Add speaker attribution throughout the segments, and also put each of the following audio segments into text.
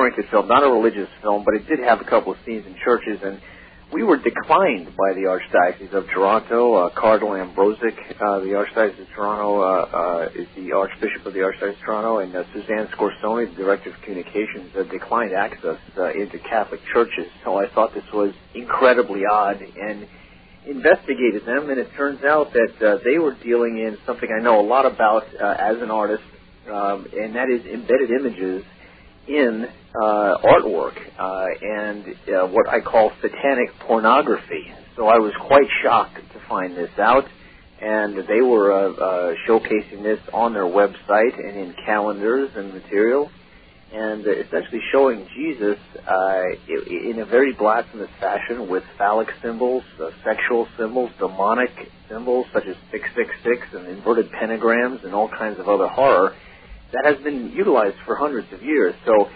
Speaker 1: family-oriented film, not a religious film, but it did have a couple of scenes in churches, and we were declined by the Archdiocese of Toronto. Cardinal Ambrozic, the Archdiocese of Toronto, is the Archbishop of the Archdiocese of Toronto, and Suzanne Scorsone, the Director of Communications, declined access into Catholic churches. So I thought this was incredibly odd and investigated them, and it turns out that they were dealing in something I know a lot about as an artist, and that is embedded images in artwork and what I call satanic pornography. So I was quite shocked to find this out, and they were showcasing this on their website and in calendars and materials, and essentially showing Jesus in a very blasphemous fashion with phallic symbols, sexual symbols, demonic symbols such as 666 and inverted pentagrams and all kinds of other horror that has been utilized for hundreds of years. So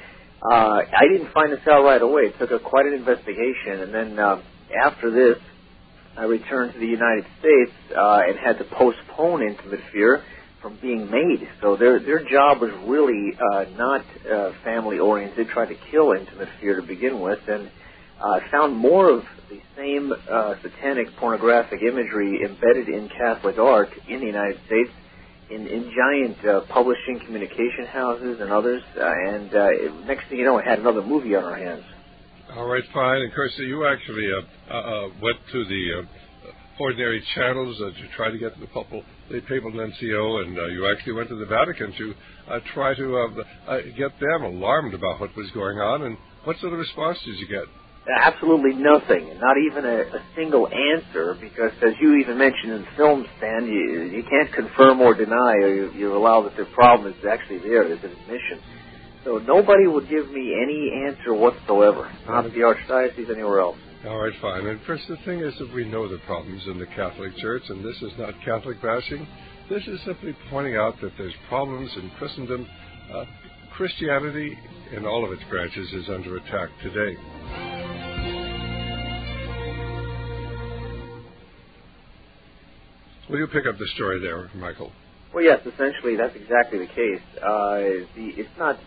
Speaker 1: I didn't find this out right away. It took quite an investigation, and then after this, I returned to the United States and had to postpone Intimate Fear from being made. So their job was really not family-oriented, tried to kill Intimate Fear to begin with, and found more of the same satanic pornographic imagery embedded in Catholic art in the United States, in giant publishing communication houses and others, and next thing you know, I had another movie on our hands.
Speaker 2: All right, fine. And, of course, you actually went to the ordinary channels to try to get to the papal nuncio, and you actually went to the Vatican to try to get them alarmed about what was going on. And what sort of response did you get?
Speaker 1: Absolutely nothing, not even a single answer, because as you even mentioned in the film, Stan, you can't confirm or deny, or you allow that the problem is actually there, there's an admission. So nobody would give me any answer whatsoever, not at the Archdiocese, anywhere else.
Speaker 2: All right, fine. And first, the thing is that we know the problems in the Catholic Church, and this is not Catholic bashing. This is simply pointing out that there's problems in Christendom. Christianity, in all of its branches, is under attack today. Will you pick up the story there, Michael?
Speaker 1: Well, yes, essentially that's exactly the case. It's not.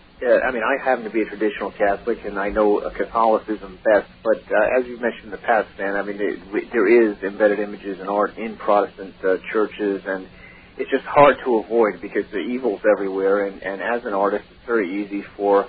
Speaker 1: I happen to be a traditional Catholic, and I know Catholicism best. But as you mentioned in the past, Stan, there is embedded images and art in Protestant churches, and it's just hard to avoid because the evil's everywhere. And as an artist, it's very easy for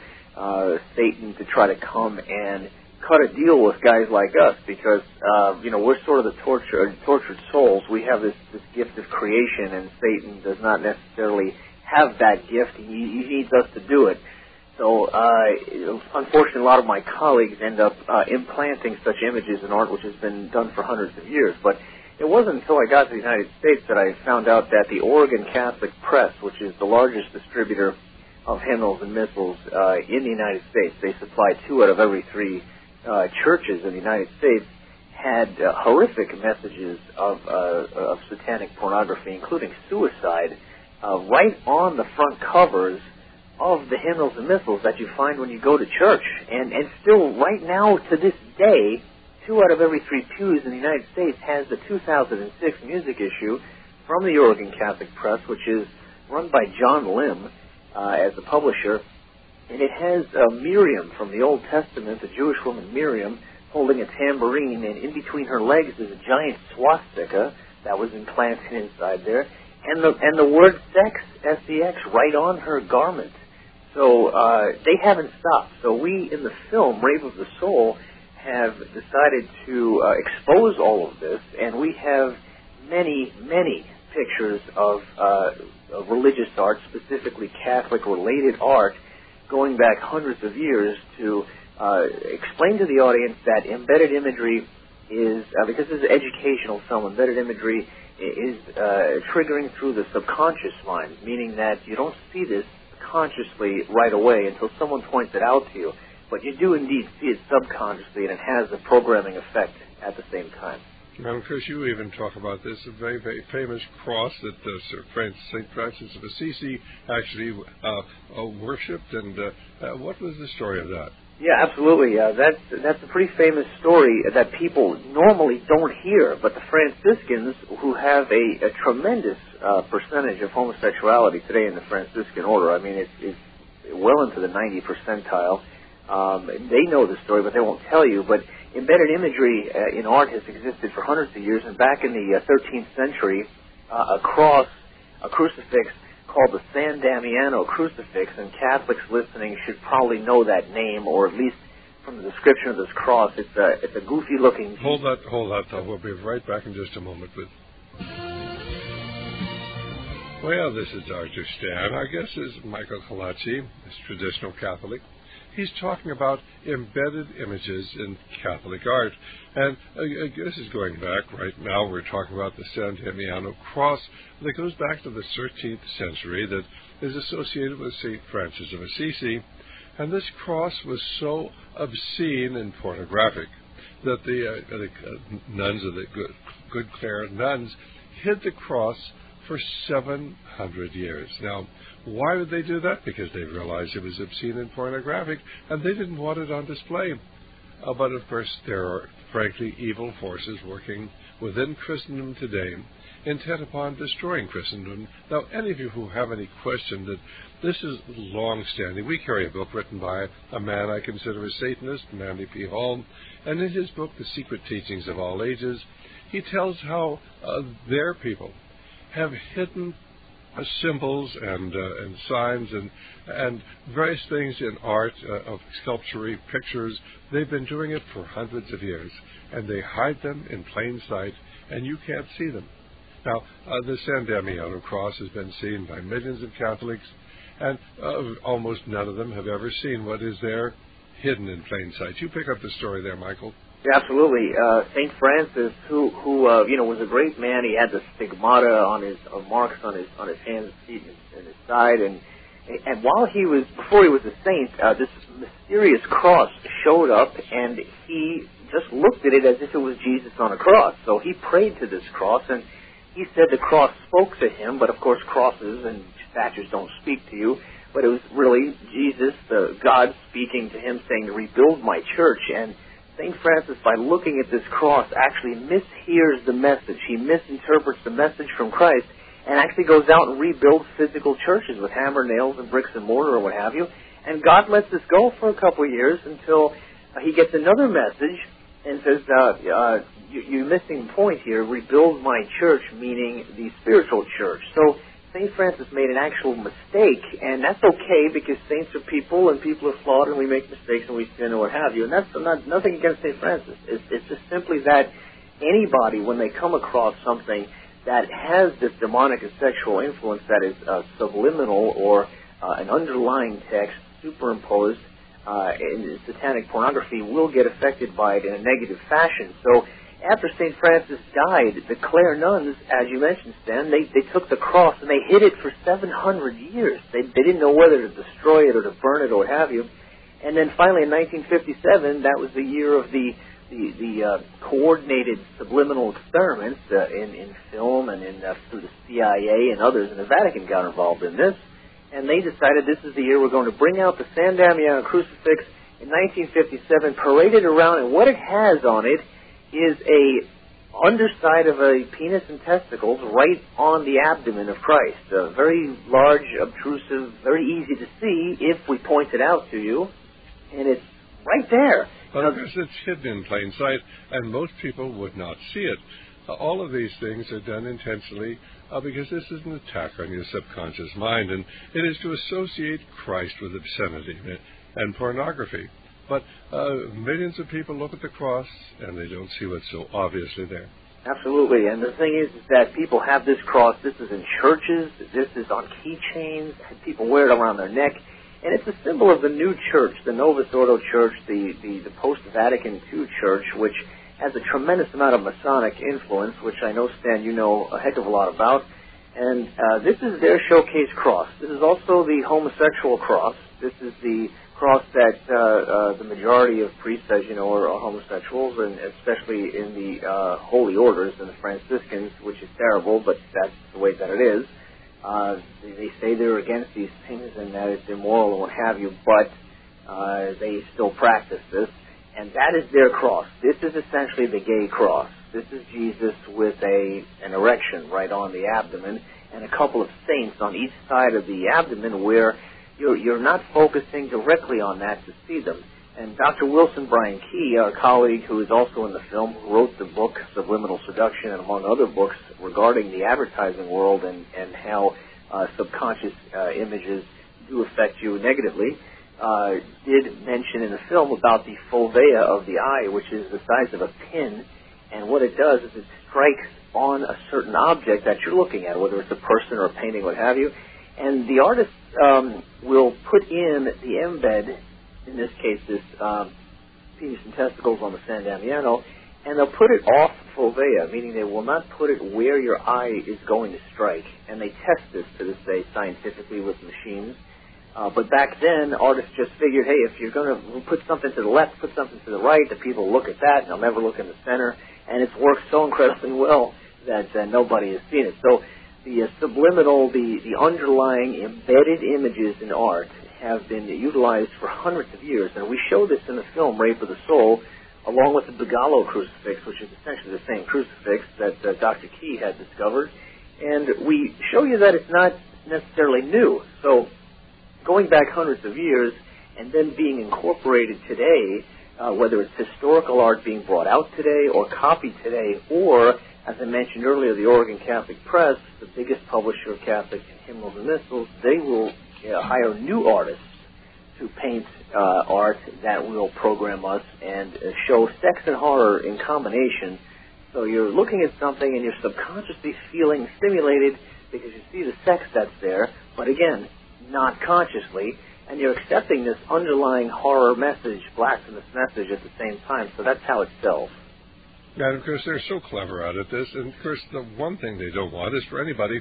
Speaker 1: Satan to try to come and cut a deal with guys like us because, we're sort of the tortured souls. We have this gift of creation, and Satan does not necessarily have that gift. He needs us to do it. So, unfortunately, a lot of my colleagues end up implanting such images in art, which has been done for hundreds of years. But it wasn't until I got to the United States that I found out that the Oregon Catholic Press, which is the largest distributor of hymnals and missals in the United States, they supply 2 out of every 3 churches in the United States, had horrific messages of satanic pornography, including suicide, right on the front covers of the hymnals and missals that you find when you go to church. And still, right now, to this day, 2 out of every 3 pews in the United States has the 2006 music issue from the Oregon Catholic Press, which is run by John Lim as the publisher. And it has Miriam from the Old Testament, the Jewish woman Miriam, holding a tambourine, and in between her legs is a giant swastika that was implanted inside there, and the word sex, S-E-X, right on her garment. So they haven't stopped. So we, in the film, Rave of the Soul, have decided to expose all of this, and we have many, many pictures of religious art, specifically Catholic-related art, going back hundreds of years to explain to the audience that embedded imagery is, because this is an educational film, embedded imagery is triggering through the subconscious mind, meaning that you don't see this consciously right away until someone points it out to you, but you do indeed see it subconsciously, and it has a programming effect at the same time.
Speaker 2: And of course, you even talk about this, a very, very famous cross that St. Francis of Assisi actually worshipped. And what was the story of that?
Speaker 1: Yeah, absolutely. That's a pretty famous story that people normally don't hear. But the Franciscans, who have a tremendous percentage of homosexuality today in the Franciscan order, it's well into the 90 percentile. they know the story, but they won't tell you. But embedded imagery in art has existed for hundreds of years, and back in the 13th century, a crucifix called the San Damiano crucifix, and Catholics listening should probably know that name, or at least from the description of this cross. It's a goofy-looking...
Speaker 2: Hold that thought. We'll be right back in just a moment. Well, this is Dr. Stan. Our guest is Michael Colacci, is traditional Catholic. He's talking about embedded images in Catholic art. And this is going back. Right now we're talking about the San Damiano cross that goes back to the 13th century, that is associated with St. Francis of Assisi. And this cross was so obscene and pornographic that the nuns of the Good Clare nuns hid the cross for 700 years. Now, why would they do that? Because they realized it was obscene and pornographic, and they didn't want it on display. But, of course, there are, frankly, evil forces working within Christendom today, intent upon destroying Christendom. Now, any of you who have any question that this is long-standing, we carry a book written by a man I consider a Satanist, Manly P. Hall, and in his book, The Secret Teachings of All Ages, he tells how their people have hidden symbols and signs and various things in art, of sculpture, pictures. They've been doing it for hundreds of years, and they hide them in plain sight, and you can't see them. Now, the San Damiano cross has been seen by millions of Catholics, and almost none of them have ever seen what is there hidden in plain sight. You pick up the story there, Michael.
Speaker 1: Yeah, absolutely. St. Francis, who was a great man. He had the stigmata on his marks on his hands, feet, and his side, and before he was a saint, this mysterious cross showed up, and he just looked at it as if it was Jesus on a cross. So he prayed to this cross, and he said the cross spoke to him, but of course crosses and statues don't speak to you. But it was really Jesus, God, speaking to him, saying, "Rebuild my church." And St. Francis, by looking at this cross, actually mishears the message. He misinterprets the message from Christ and actually goes out and rebuilds physical churches with hammer, nails, and bricks and mortar or what have you. And God lets this go for a couple of years until he gets another message and says, you're missing the point here, rebuild my church, meaning the spiritual church. So St. Francis made an actual mistake, and that's okay because saints are people and people are flawed and we make mistakes and we sin or what have you. And that's nothing against St. Francis. It's just simply that anybody, when they come across something that has this demonic and sexual influence that is subliminal or an underlying text superimposed in satanic pornography, will get affected by it in a negative fashion. So after St. Francis died, the Clare nuns, as you mentioned, Stan, they took the cross and they hid it for 700 years. They didn't know whether to destroy it or to burn it or what have you. And then finally in 1957, that was the year of the coordinated subliminal experiments in film and through the CIA and others, and the Vatican got involved in this. And they decided this is the year we're going to bring out the San Damiano crucifix in 1957, parade it around, and what it has on it is a underside of a penis and testicles right on the abdomen of Christ. Very large, obtrusive, very easy to see if we point it out to you, and it's right there.
Speaker 2: But of course it's hidden in plain sight, and most people would not see it. All of these things are done intentionally because this is an attack on your subconscious mind, and it is to associate Christ with obscenity and pornography. But millions of people look at the cross, and they don't see what's so obviously there.
Speaker 1: Absolutely, and the thing is that people have this cross. This is in churches. This is on keychains. People wear it around their neck. And it's a symbol of the new church, the Novus Ordo Church, the post-Vatican II church, which has a tremendous amount of Masonic influence, which I know, Stan, you know a heck of a lot about. And this is their showcase cross. This is also the homosexual cross. This is the cross that the majority of priests, as you know, are homosexuals, and especially in the holy orders and the Franciscans, which is terrible, but that's the way that it is. They say they're against these things and that it's immoral and what have you, but they still practice this, and that is their cross. This is essentially the gay cross. This is Jesus with an erection right on the abdomen and a couple of saints on each side of the abdomen where you're not focusing directly on that to see them. And Dr. Wilson Brian Key, our colleague who is also in the film, who wrote the book Subliminal Seduction and among other books regarding the advertising world and how subconscious images do affect you negatively, did mention in the film about the fovea of the eye, which is the size of a pin, and what it does is it strikes on a certain object that you're looking at, whether it's a person or a painting, what have you, and the artist will put in the embed, in this case this penis and testicles on the San Damiano, and they'll put it off fovea, meaning they will not put it where your eye is going to strike, and they test this to this day scientifically with machines. But back then, artists just figured, hey, if you're going to put something to the left, put something to the right, the people will look at that, and they'll never look in the center. And it's worked so incredibly well that nobody has seen it. So the subliminal, the underlying embedded images in art have been utilized for hundreds of years. And we show this in the film, Rape of the Soul, along with the Bigalo crucifix, which is essentially the same crucifix that Dr. Key had discovered. And we show you that it's not necessarily new. So going back hundreds of years and then being incorporated today, whether it's historical art being brought out today or copied today, or, as I mentioned earlier, the Oregon Catholic Press, the biggest publisher of Catholic hymnals and missals, they will hire new artists to paint art that will program us and show sex and horror in combination. So you're looking at something and you're subconsciously feeling stimulated because you see the sex that's there, but again, not consciously, and you're accepting this underlying horror message, blasphemous message at the same time. So that's how it sells.
Speaker 2: Yeah, and of course, they're so clever at this. And of course, the one thing they don't want is for anybody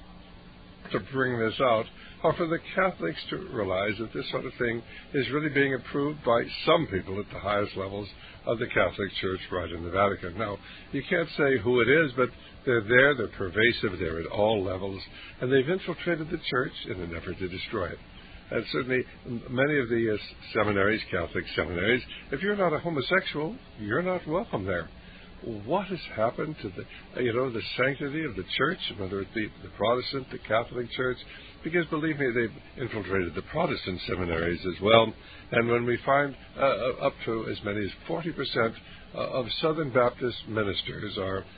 Speaker 2: to bring this out, or for the Catholics to realize that this sort of thing is really being approved by some people at the highest levels of the Catholic Church right in the Vatican. Now, you can't say who it is, but they're there, they're pervasive, they're at all levels, and they've infiltrated the Church in an effort to destroy it. And certainly, many of the seminaries, Catholic seminaries, if you're not a homosexual, you're not welcome there. What has happened to the sanctity of the Church, whether it be the Protestant, the Catholic Church? Because believe me, they've infiltrated the Protestant seminaries as well. And when we find up to as many as 40% of Southern Baptist ministers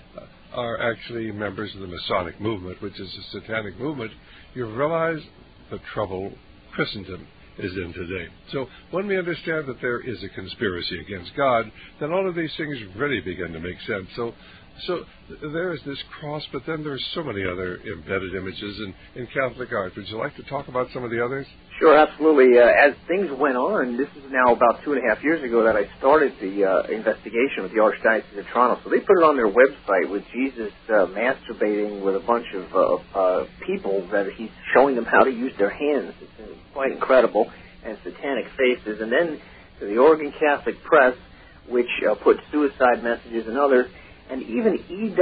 Speaker 2: are actually members of the Masonic movement, which is a satanic movement, you realize the trouble Christendom is in today. So when we understand that there is a conspiracy against God, then all of these things really begin to make sense. So there is this cross, but then there's so many other embedded images in Catholic art. Would you like to talk about some of the others?
Speaker 1: Sure, absolutely. As things went on, this is now about 2.5 years ago that I started the investigation with the Archdiocese of Toronto. So they put it on their website with Jesus masturbating with a bunch of people that he's showing them how to use their hands. It's quite incredible, and satanic faces. And then to the Oregon Catholic Press, which put suicide messages and others. And even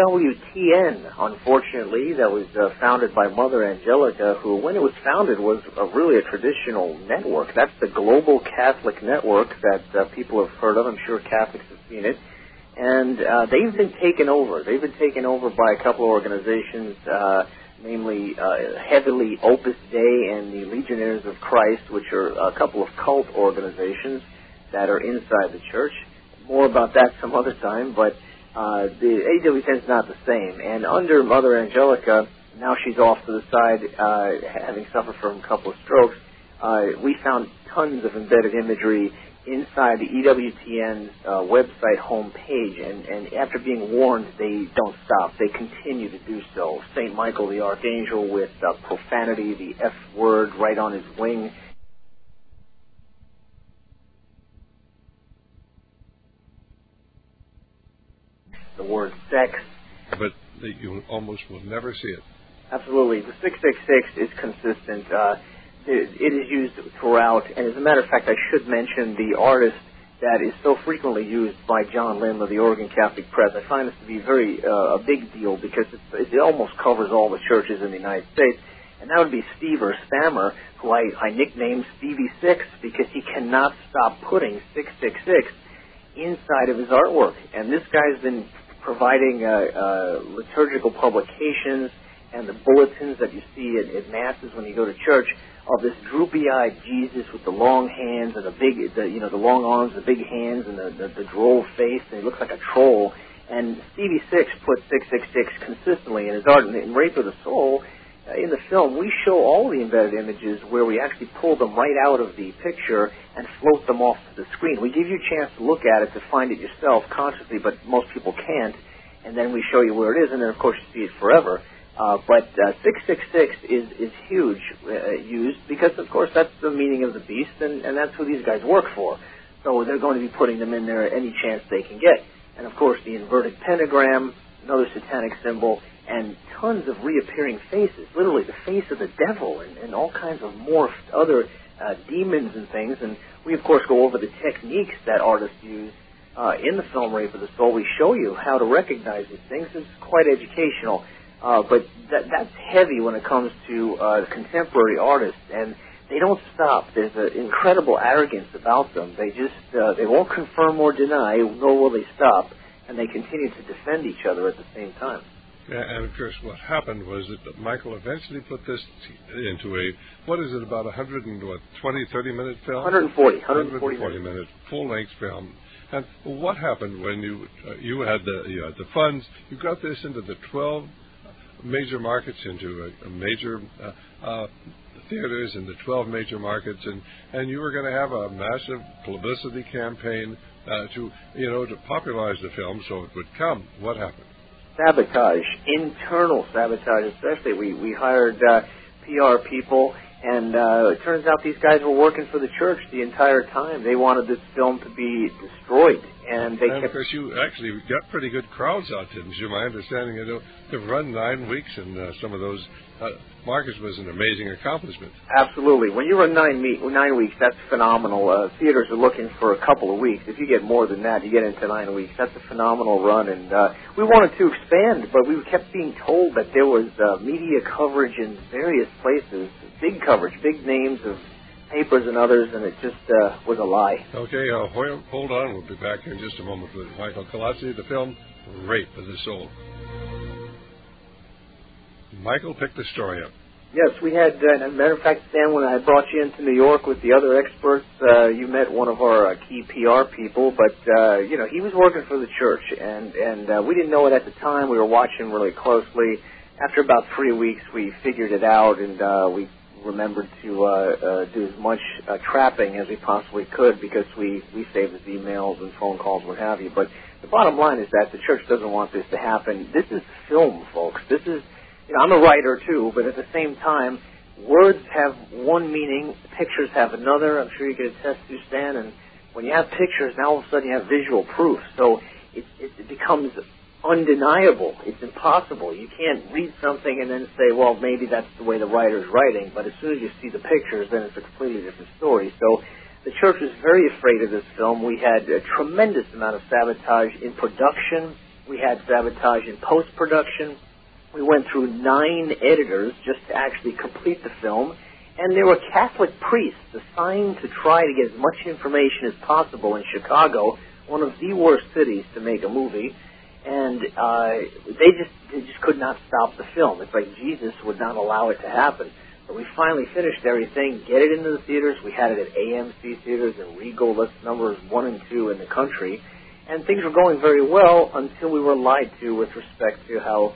Speaker 1: EWTN, unfortunately, that was founded by Mother Angelica, who, when it was founded, was really a traditional network. That's the Global Catholic Network that people have heard of. I'm sure Catholics have seen it. And they've been taken over. They've been taken over by a couple of organizations, namely heavily Opus Dei and the Legionnaires of Christ, which are a couple of cult organizations that are inside the Church. More about that some other time, but the AWTN is not the same. And under Mother Angelica, now she's off to the side, having suffered from a couple of strokes, we found tons of embedded imagery inside the EWTN's website homepage. And after being warned, they don't stop. They continue to do so. St. Michael the Archangel with profanity, the F word right on his wing. The word sex.
Speaker 2: But you almost will never see it.
Speaker 1: Absolutely. The 666 is consistent. It is used throughout. And as a matter of fact, I should mention the artist that is so frequently used by John Lim of the Oregon Catholic Press. I find this to be a big deal because it almost covers all the churches in the United States. And that would be Steve or Stammer, who I nicknamed Stevie Six because he cannot stop putting 666 inside of his artwork. And this guy's been providing liturgical publications and the bulletins that you see at masses when you go to church of this droopy-eyed Jesus with the long hands and the long arms, the big hands, and the droll face, and he looks like a troll. And Stevie Six put 666 consistently in his art. In Rape of the Soul, in the film, we show all the embedded images where we actually pull them right out of the picture and float them off to the screen. We give you a chance to look at it, to find it yourself consciously, but most people can't. And then we show you where it is, and then, of course, you see it forever. But 666 is huge used because, of course, that's the meaning of the beast, and that's who these guys work for. So they're going to be putting them in there any chance they can get. And, of course, the inverted pentagram, another satanic symbol, and tons of reappearing faces, literally the face of the devil and all kinds of morphed other demons and things. And we, of course, go over the techniques that artists use in the film Rape of the Soul. We show you how to recognize these things. It's quite educational. But that's heavy when it comes to contemporary artists, and they don't stop. There's an incredible arrogance about them. They just they won't confirm or deny, nor will they stop, and they continue to defend each other at the same time.
Speaker 2: Yeah, and of course, what happened was that Michael eventually put this into about 30-minute film?
Speaker 1: 140
Speaker 2: minute full-length film. And what happened when you had the funds? You got this into the 12 major markets, into major theaters in the 12 major markets, and you were going to have a massive publicity campaign to popularize the film so it would come. What happened?
Speaker 1: Sabotage, internal sabotage especially. We hired PR people, and it turns out these guys were working for the church the entire time. They wanted this film to be destroyed. And of
Speaker 2: course, you actually got pretty good crowds out, didn't you? My understanding is to run 9 weeks in some of those markets was an amazing accomplishment.
Speaker 1: Absolutely. When you run 9 weeks, that's phenomenal. Theaters are looking for a couple of weeks. If you get more than that, you get into 9 weeks. That's a phenomenal run. And we wanted to expand, but we kept being told that there was media coverage in various places, big coverage, big names of papers and others, and it just was a lie.
Speaker 2: Okay, hold on. We'll be back in just a moment with Michael Colazzi, the film Rape of the Soul. Michael picked the story up.
Speaker 1: Yes, we had, as a matter of fact, Stan, when I brought you into New York with the other experts, you met one of our key PR people, but, he was working for the church, and we didn't know it at the time. We were watching really closely. After about 3 weeks, we figured it out, and we remembered to do as much trapping as we possibly could because we saved his emails and phone calls, what have you. But the bottom line is that the church doesn't want this to happen. This is film, folks. This is, I'm a writer too, but at the same time, words have one meaning, pictures have another. I'm sure you can attest to, Stan. And when you have pictures, now all of a sudden you have visual proof. So it becomes undeniable. It's impossible. You can't read something and then say, well, maybe that's the way the writer's writing, but as soon as you see the pictures, then it's a completely different story. So the church was very afraid of this film. We had a tremendous amount of sabotage in production. We had sabotage in post-production. We went through 9 editors just to actually complete the film, and there were Catholic priests assigned to try to get as much information as possible in Chicago, one of the worst cities to make a movie. And they just could not stop the film. It's like Jesus would not allow it to happen. But we finally finished everything, get it into the theaters. We had it at AMC theaters and Regal. That's numbers 1 and 2 in the country. And things were going very well until we were lied to with respect to how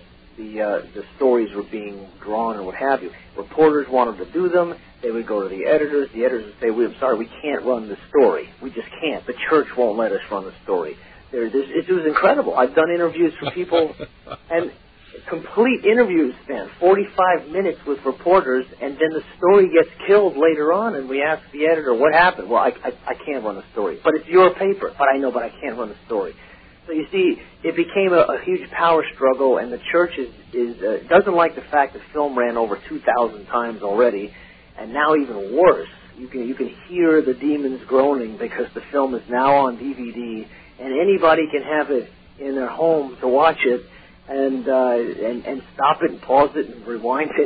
Speaker 1: the stories were being drawn and what have you. Reporters wanted to do them. They would go to the editors. The editors would say, I'm sorry, we can't run the story. We just can't. The church won't let us run the story. It was incredible. I've done interviews for people, and complete interviews, Stan, 45 minutes with reporters, and then the story gets killed later on, and we ask the editor, what happened? Well, I can't run the story. But it's your paper. But I know, but I can't run the story. So you see, it became a huge power struggle, and the church doesn't like the fact that film ran over 2,000 times already, and now even worse. You can hear the demons groaning because the film is now on DVD, and anybody can have it in their home to watch it and stop it and pause it and rewind it,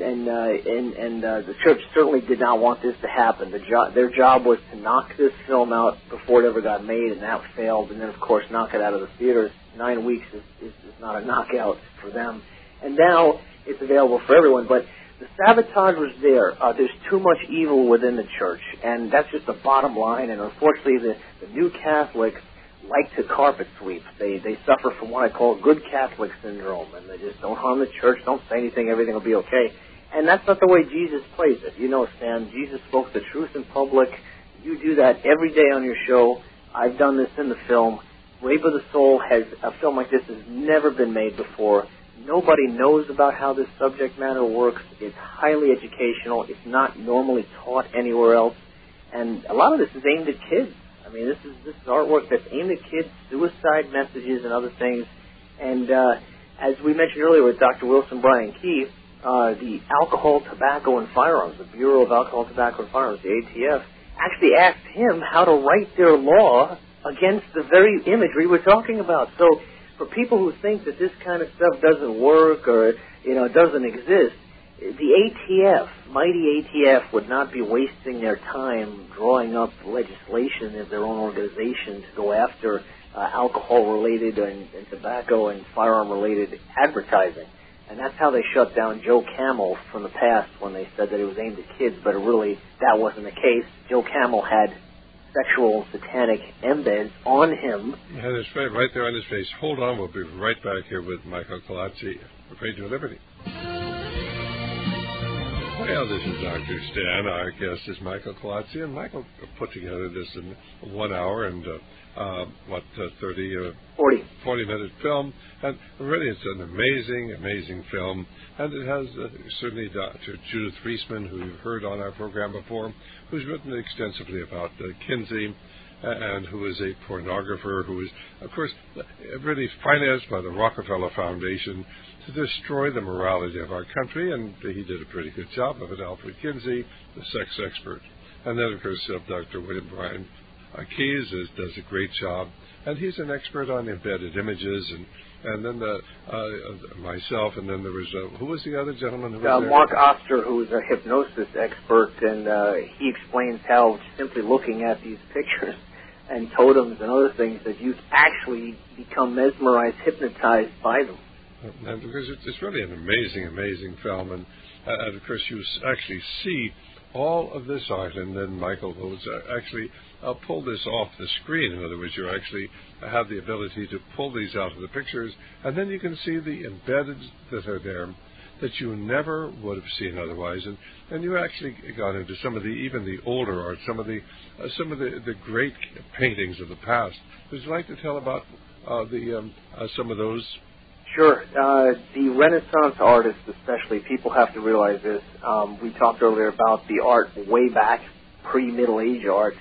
Speaker 1: and the church certainly did not want this to happen. Their job was to knock this film out before it ever got made, and that failed. And then, of course, knock it out of the theaters. 9 weeks is not a knockout for them. And now it's available for everyone. But the sabotage was there. There's too much evil within the church, and that's just the bottom line. And unfortunately, the new Catholics like to carpet sweep. They suffer from what I call good Catholic syndrome, and they just don't harm the church, don't say anything, everything will be okay. And that's not the way Jesus plays it. You know, Stan, Jesus spoke the truth in public. You do that every day on your show. I've done this in the film. Rape of the Soul a film like this has never been made before. Nobody knows about how this subject matter works. It's highly educational. It's not normally taught anywhere else. And a lot of this is aimed at kids. I mean, this is artwork that's aimed at kids, suicide messages and other things. And as we mentioned earlier with Dr. Wilson Bryan Key, the Alcohol, Tobacco, and Firearms, the Bureau of Alcohol, Tobacco, and Firearms, the ATF, actually asked him how to write their law against the very imagery we're talking about. So for people who think that this kind of stuff doesn't work or, doesn't exist, the ATF, mighty ATF, would not be wasting their time drawing up legislation in their own organization to go after alcohol-related and tobacco and firearm-related advertising. And that's how they shut down Joe Camel from the past when they said that it was aimed at kids, but really that wasn't the case. Joe Camel had sexual satanic embeds on him.
Speaker 2: And it's right there on his face. Hold on, we'll be right back here with Michael Colazzi of Radio Liberty. Well, this is Dr. Stan. Our guest is Michael Colazzi, and Michael put together this in 1 hour and 40-minute film, and really it's an amazing film, and it has certainly Dr. Judith Reisman, who you've heard on our program before, who's written extensively about Kinsey, and who is a pornographer, who is, of course, really financed by the Rockefeller Foundation to destroy the morality of our country, and he did a pretty good job of it. Alfred Kinsey, the sex expert. And then, of course, Dr. William Bryan Keyes does a great job, and he's an expert on embedded images, and then myself, and then there was, who was the other gentleman who was there?
Speaker 1: Mark Oster, who is a hypnosis expert, and he explains how simply looking at these pictures and totems and other things that you actually become mesmerized, hypnotized by them.
Speaker 2: And because it's really an amazing film, and of course you actually see all of this art, and then Michael will actually pull this off the screen. In other words, you actually have the ability to pull these out of the pictures, and then you can see the embedded that are there that you never would have seen otherwise. And you actually got into some of even the older art, some of the great paintings of the past. Would you like to tell about some of those?
Speaker 1: Sure. The Renaissance artists especially, people have to realize this. We talked earlier about the art way back, pre-Middle Age art,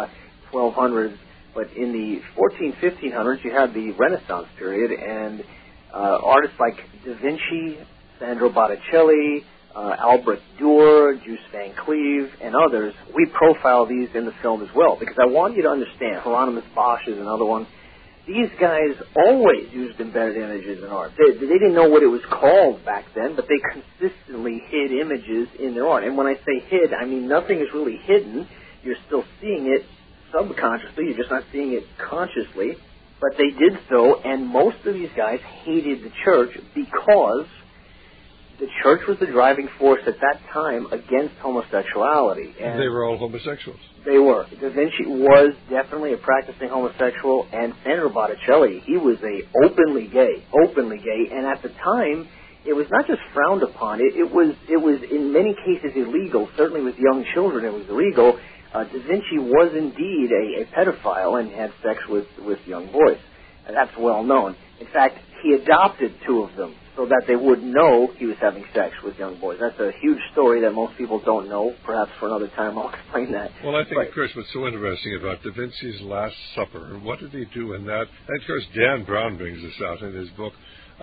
Speaker 1: 1200s. But in the 1500s, you had the Renaissance period, and artists like Da Vinci, Sandro Botticelli, Albrecht Dürer, Jules Van Cleef, and others, we profile these in the film as well, because I want you to understand, Hieronymus Bosch is another one. These guys always used embedded images in art. They didn't know what it was called back then, but they consistently hid images in their art. And when I say hid, I mean nothing is really hidden. You're still seeing it subconsciously. You're just not seeing it consciously. But they did so, and most of these guys hated the church because the church was the driving force at that time against homosexuality. And
Speaker 2: they were all homosexuals.
Speaker 1: They were. Da Vinci was definitely a practicing homosexual, and Sandro Botticelli, he was openly gay, and at the time, it was not just frowned upon, it was in many cases illegal. Certainly with young children it was illegal. Da Vinci was indeed a pedophile and had sex with young boys. And that's well known. In fact, he adopted two of them so that they would know he was having sex with young boys. That's a huge story that most people don't know. Perhaps for another time I'll explain that.
Speaker 2: Well, I think, of course, what's so interesting about Da Vinci's Last Supper, and what did he do in that? And, of course, Dan Brown brings this out in his book,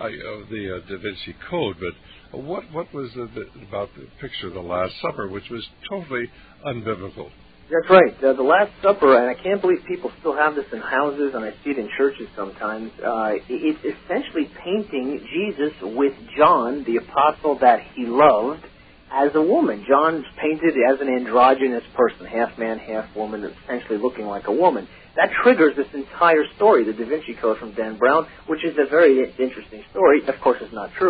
Speaker 2: the Da Vinci Code, but what was about the picture of the Last Supper, which was totally unbiblical?
Speaker 1: That's right. The Last Supper, and I can't believe people still have this in houses, and I see it in churches sometimes. It's essentially painting Jesus with John, the apostle that he loved, as a woman. John's painted as an androgynous person, half man, half woman, essentially looking like a woman. That triggers this entire story, the Da Vinci Code from Dan Brown, which is a very interesting story. Of course, it's not true.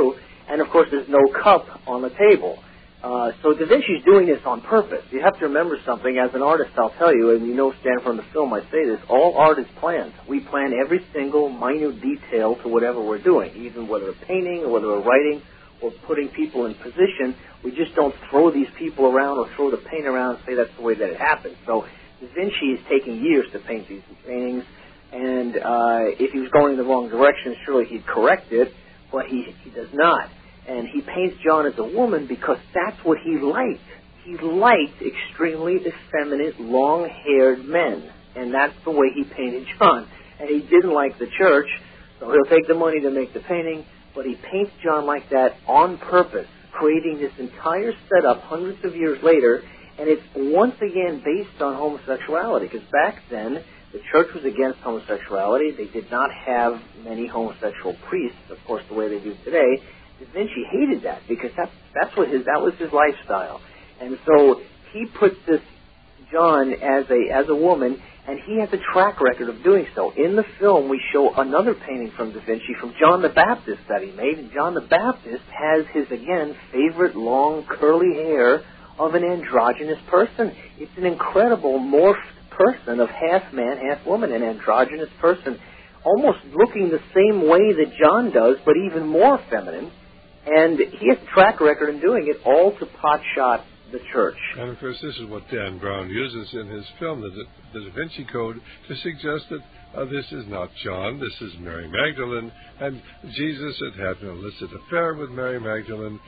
Speaker 1: And, of course, there's no cup on the table. So Da Vinci's doing this on purpose. You have to remember something. As an artist, I'll tell you, and you know, Stan, from the film, I say this, all art is planned. We plan every single minute detail to whatever we're doing, even whether we're painting or whether we're writing or putting people in position. We just don't throw these people around or throw the paint around and say that's the way that it happens. So Da Vinci is taking years to paint these paintings, and if he was going in the wrong direction, surely he'd correct it, but he does not. And he paints John as a woman because that's what he liked. He liked extremely effeminate, long-haired men, and that's the way he painted John. And he didn't like the church, so he'll take the money to make the painting, but he paints John like that on purpose, creating this entire setup hundreds of years later, and it's once again based on homosexuality, because back then the church was against homosexuality. They did not have many homosexual priests, of course, the way they do today. Da Vinci hated that because that was his lifestyle, and so he puts this John as a woman, and he has a track record of doing so. In the film, we show another painting from Da Vinci from John the Baptist that he made, and John the Baptist has his again favorite long curly hair of an androgynous person. It's an incredible morphed person of half man, half woman, an androgynous person, almost looking the same way that John does, but even more feminine. And he has a track record in doing it, all to potshot the church.
Speaker 2: And, of course, this is what Dan Brown uses in his film, the Da Vinci Code, to suggest that this is not John, this is Mary Magdalene, and Jesus had an illicit affair with Mary Magdalene.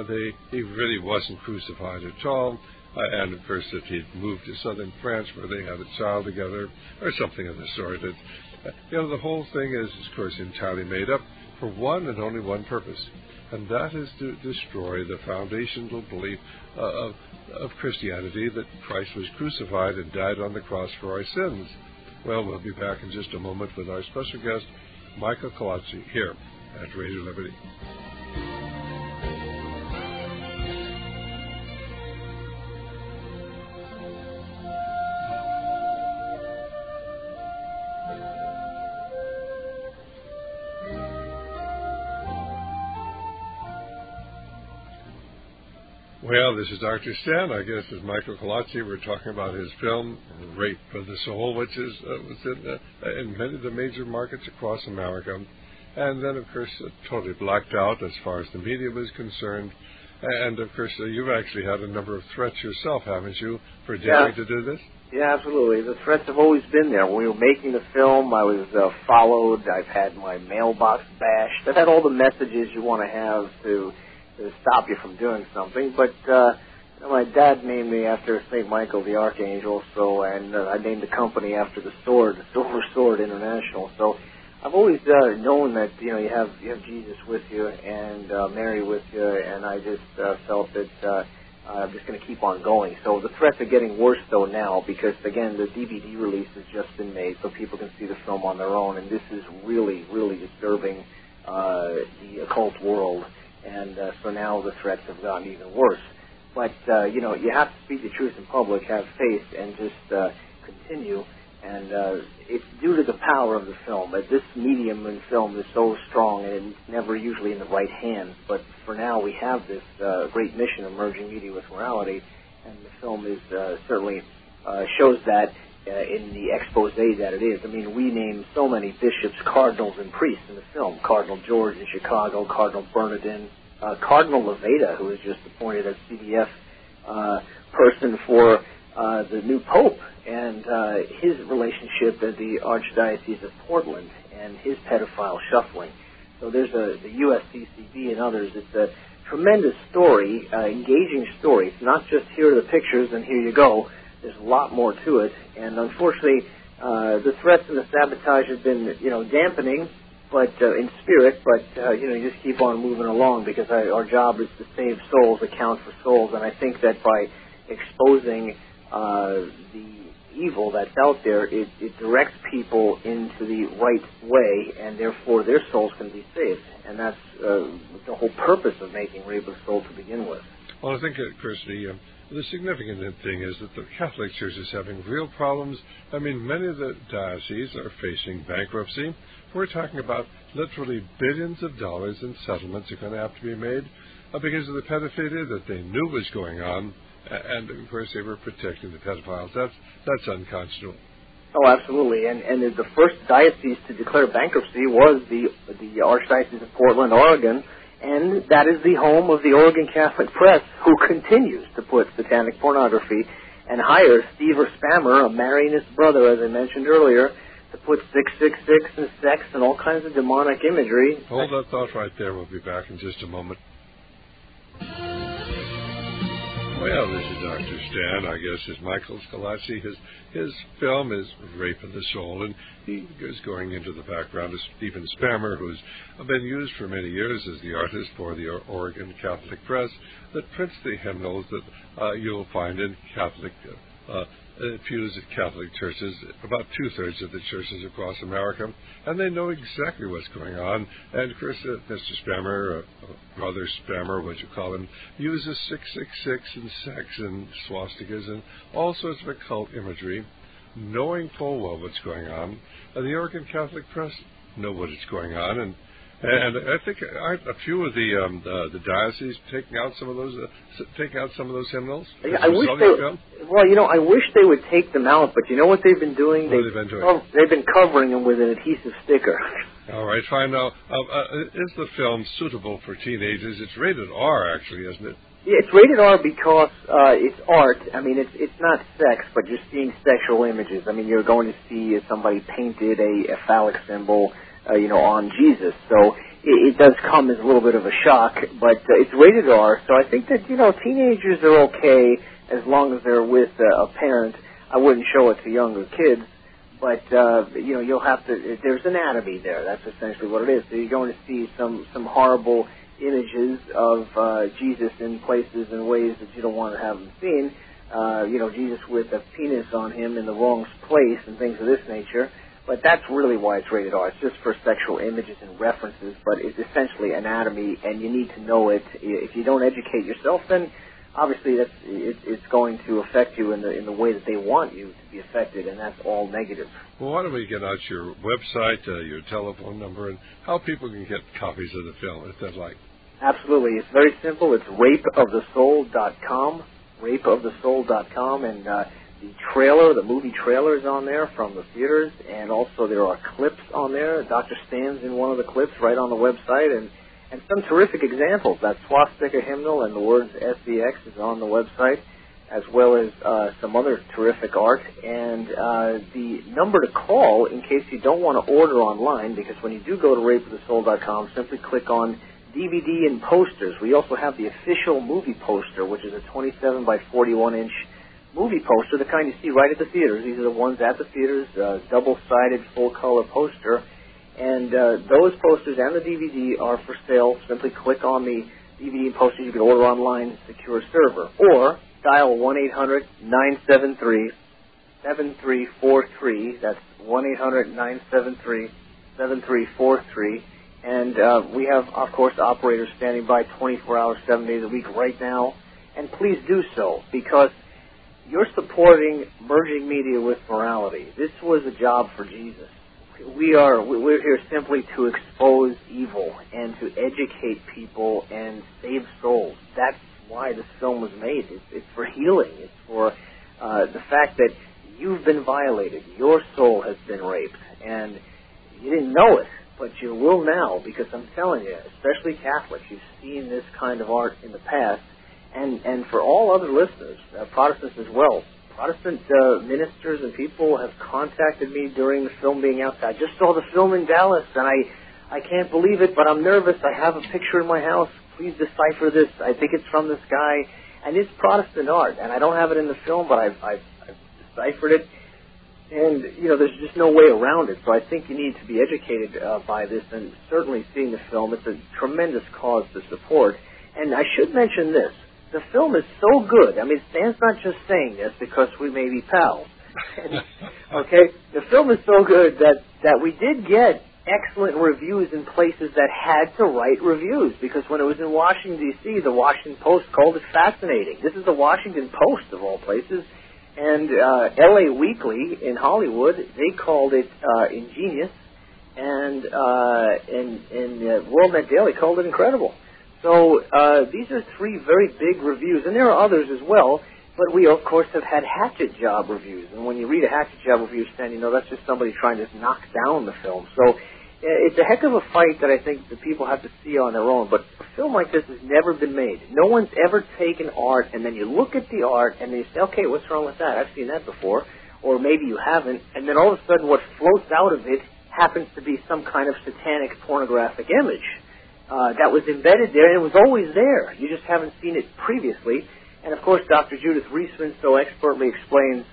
Speaker 2: He really wasn't crucified at all. And, of course, that he'd moved to southern France where they had a child together, or something of the sort. The whole thing is, of course, entirely made up for one and only one purpose, and that is to destroy the foundational belief of Christianity that Christ was crucified and died on the cross for our sins. Well, we'll be back in just a moment with our special guest, Michael Colazzi, here at Radio Liberty. Well, this is Dr. Stan. Our guest is Michael Colazzi. We're talking about his film, Rape for the Soul, which was in many of the major markets across America. And then, of course, totally blacked out as far as the media was concerned. And, of course, you've actually had a number of threats yourself, haven't you, for daring to do this?
Speaker 1: Yeah, absolutely. The threats have always been there. When we were making the film, I was followed. I've had my mailbox bashed. I've had all the messages you want to have to stop you from doing something, but my dad named me after St. Michael the Archangel, and I named the company after the sword, the Silver Sword International. So I've always known that you have Jesus with you and Mary with you, and I just felt that I'm just going to keep on going. So the threats are getting worse though now because again the DVD release has just been made, so people can see the film on their own, and this is really, really disturbing the occult world. And so now the threats have gotten even worse. But, you have to speak the truth in public, have faith, and just continue. And it's due to the power of the film. This medium in film is so strong, and it's never usually in the right hands. But for now, we have this great mission of merging media with morality, and the film is certainly shows that in the expose that it is. I mean, we name so many bishops, cardinals, and priests in the film. Cardinal George in Chicago, Cardinal Bernardin, Cardinal Levada, who was just appointed as CDF person for the new Pope, and his relationship at the Archdiocese of Portland, and his pedophile shuffling. So there's the USCCB and others. It's a tremendous story, engaging story. It's not just here are the pictures and here you go. There's a lot more to it, and unfortunately, the threats and the sabotage have been, dampening, but in spirit. But you just keep on moving along because our job is to save souls, account for souls, and I think that by exposing the evil that's out there, it directs people into the right way, and therefore their souls can be saved, and that's the whole purpose of making Rape of the Soul to begin with.
Speaker 2: Well, I think, of course, the significant thing is that the Catholic Church is having real problems. I mean, many of the dioceses are facing bankruptcy. We're talking about literally billions of dollars in settlements are going to have to be made because of the pedophilia that they knew was going on, and of course they were protecting the pedophiles. That's unconscionable.
Speaker 1: Oh, absolutely. And the first diocese to declare bankruptcy was the Archdiocese of Portland, Oregon, and that is the home of the Oregon Catholic Press, who continues to put satanic pornography and hires Steve Spammer, a Marianist brother, as I mentioned earlier, to put 666 and sex and all kinds of demonic imagery.
Speaker 2: Hold that thought right there. We'll be back in just a moment. Well, this is Dr. Stan. I guess is Michael Scalazzi. His film is Rape of the Soul, and he is going into the background of Stephen Spammer, who's been used for many years as the artist for the Oregon Catholic Press that prints the hymnals that you'll find in Catholic pews at Catholic churches, about two-thirds of the churches across America, and they know exactly what's going on. And of course, Mr. Spammer, Brother Spammer, what you call him, uses 666 and sex and swastikas and all sorts of occult imagery, knowing full well what's going on. And the Oregon Catholic Press know what is going on, and I think a few of the dioceses taking out some of those hymnals.
Speaker 1: I wish they would take them out, but you know what they've been doing? They've been covering them with an adhesive sticker.
Speaker 2: All right, fine. Now, is the film suitable for teenagers? It's rated R, actually, isn't it?
Speaker 1: Yeah, it's rated R because it's art. I mean, it's not sex, but you're seeing sexual images. I mean, you're going to see somebody painted a phallic symbol, on Jesus. So it does come as a little bit of a shock, but it's rated R. So I think that, teenagers are okay as long as they're with a parent. I wouldn't show it to younger kids, but, you'll have to, there's anatomy there. That's essentially what it is. So you're going to see some horrible images of Jesus in places and ways that you don't want to have them seen. Jesus with a penis on him in the wrong place and things of this nature. But that's really why it's rated R. It's just for sexual images and references, but it's essentially anatomy, and you need to know it. If you don't educate yourself, then obviously it's going to affect you in the way that they want you to be affected, and that's all negative.
Speaker 2: Well, why don't we get out your website, your telephone number, and how people can get copies of the film, if they'd like.
Speaker 1: Absolutely. It's very simple. It's rapeofthesoul.com, rapeofthesoul.com, and the movie trailer is on there from the theaters, and also there are clips on there. Dr. Stan's in one of the clips right on the website, and some terrific examples. That swastika hymnal and the words SEX is on the website, as well as some other terrific art. And the number to call in case you don't want to order online, because when you do go to rapeofthesoul.com, simply click on DVD and posters. We also have the official movie poster, which is a 27 by 41-inch movie poster, the kind you see right at the theaters. These are the ones at the theaters, double-sided, full-color poster. And those posters and the DVD are for sale. Simply click on the DVD and posters. You can order online, secure server. Or dial 1-800-973-7343. That's 1-800-973-7343. And we have, of course, operators standing by 24 hours, 7 days a week right now. And please do so, because you're supporting merging media with morality. This was a job for Jesus. We're here simply to expose evil and to educate people and save souls. That's why this film was made. It's for healing. It's for the fact that you've been violated. Your soul has been raped, and you didn't know it, but you will now, because I'm telling you, especially Catholics, you've seen this kind of art in the past. And for all other listeners, Protestants as well, Protestant ministers and people have contacted me during the film being out. I just saw the film in Dallas, and I can't believe it, but I'm nervous. I have a picture in my house. Please decipher this. I think it's from this guy. And it's Protestant art, and I don't have it in the film, but I've deciphered it. And, there's just no way around it. So I think you need to be educated by this, and certainly seeing the film, it's a tremendous cause to support. And I should mention this. The film is so good. I mean, Stan's not just saying this because we may be pals. Okay? The film is so good that we did get excellent reviews in places that had to write reviews, because when it was in Washington, D.C., the Washington Post called it fascinating. This is the Washington Post, of all places. And L.A. Weekly in Hollywood, they called it ingenious, and WorldNet Daily called it incredible. So these are three very big reviews, and there are others as well, but we, of course, have had hatchet job reviews. And when you read a hatchet job review, Stan, you know that's just somebody trying to knock down the film. So it's a heck of a fight that I think the people have to see on their own. But a film like this has never been made. No one's ever taken art, and then you look at the art, and then you say, okay, what's wrong with that? I've seen that before. Or maybe you haven't. And then all of a sudden what floats out of it happens to be some kind of satanic pornographic image that was embedded there, and it was always there. You just haven't seen it previously. And, of course, Dr. Judith Reisman so expertly explains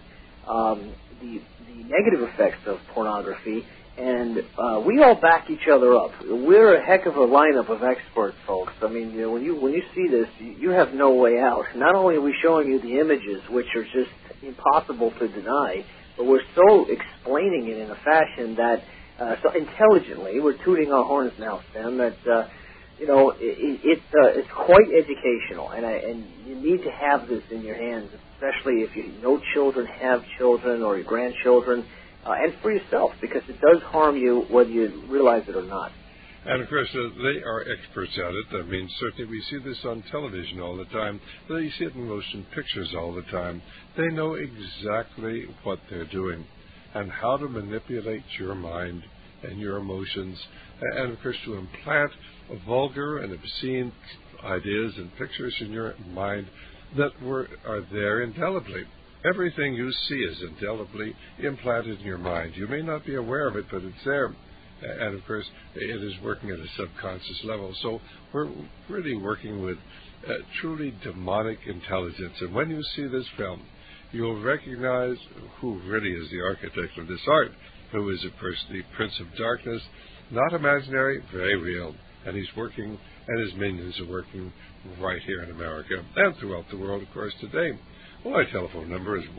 Speaker 1: the negative effects of pornography, and we all back each other up. We're a heck of a lineup of experts, folks. I mean, you know, when you see this, you have no way out. Not only are we showing you the images, which are just impossible to deny, but we're so explaining it in a fashion that, so intelligently, we're tooting our horns now, Stan, that you know, it's quite educational, and you need to have this in your hands, especially if you know children, have children, or your grandchildren, and for yourself, because it does harm you whether you realize it or not.
Speaker 2: And, of course, they are experts at it. I mean, certainly we see this on television all the time. They see it in motion pictures all the time. They know exactly what they're doing and how to manipulate your mind and your emotions, and, of course, to implant vulgar and obscene ideas and pictures in your mind that are there indelibly. Everything you see is indelibly implanted in your mind. You may not be aware of it, but it's there. And, of course, it is working at a subconscious level. So we're really working with truly demonic intelligence. And when you see this film, you'll recognize who really is the architect of this art, who is, of course, the Prince of Darkness, not imaginary, very real. And he's working, and his minions are working right here in America and throughout the world, of course, today. Well, my telephone number is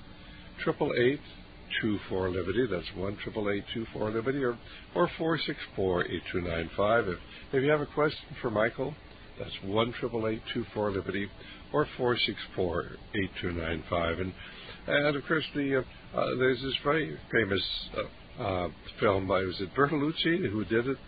Speaker 2: 1-888-24-LIBERTY. That's 1-888-24-LIBERTY, or 464-8295. If you have a question for Michael, that's 1-888-24-LIBERTY, or 464-8295. And of course, there's this very famous film by, was it Bertolucci who did it?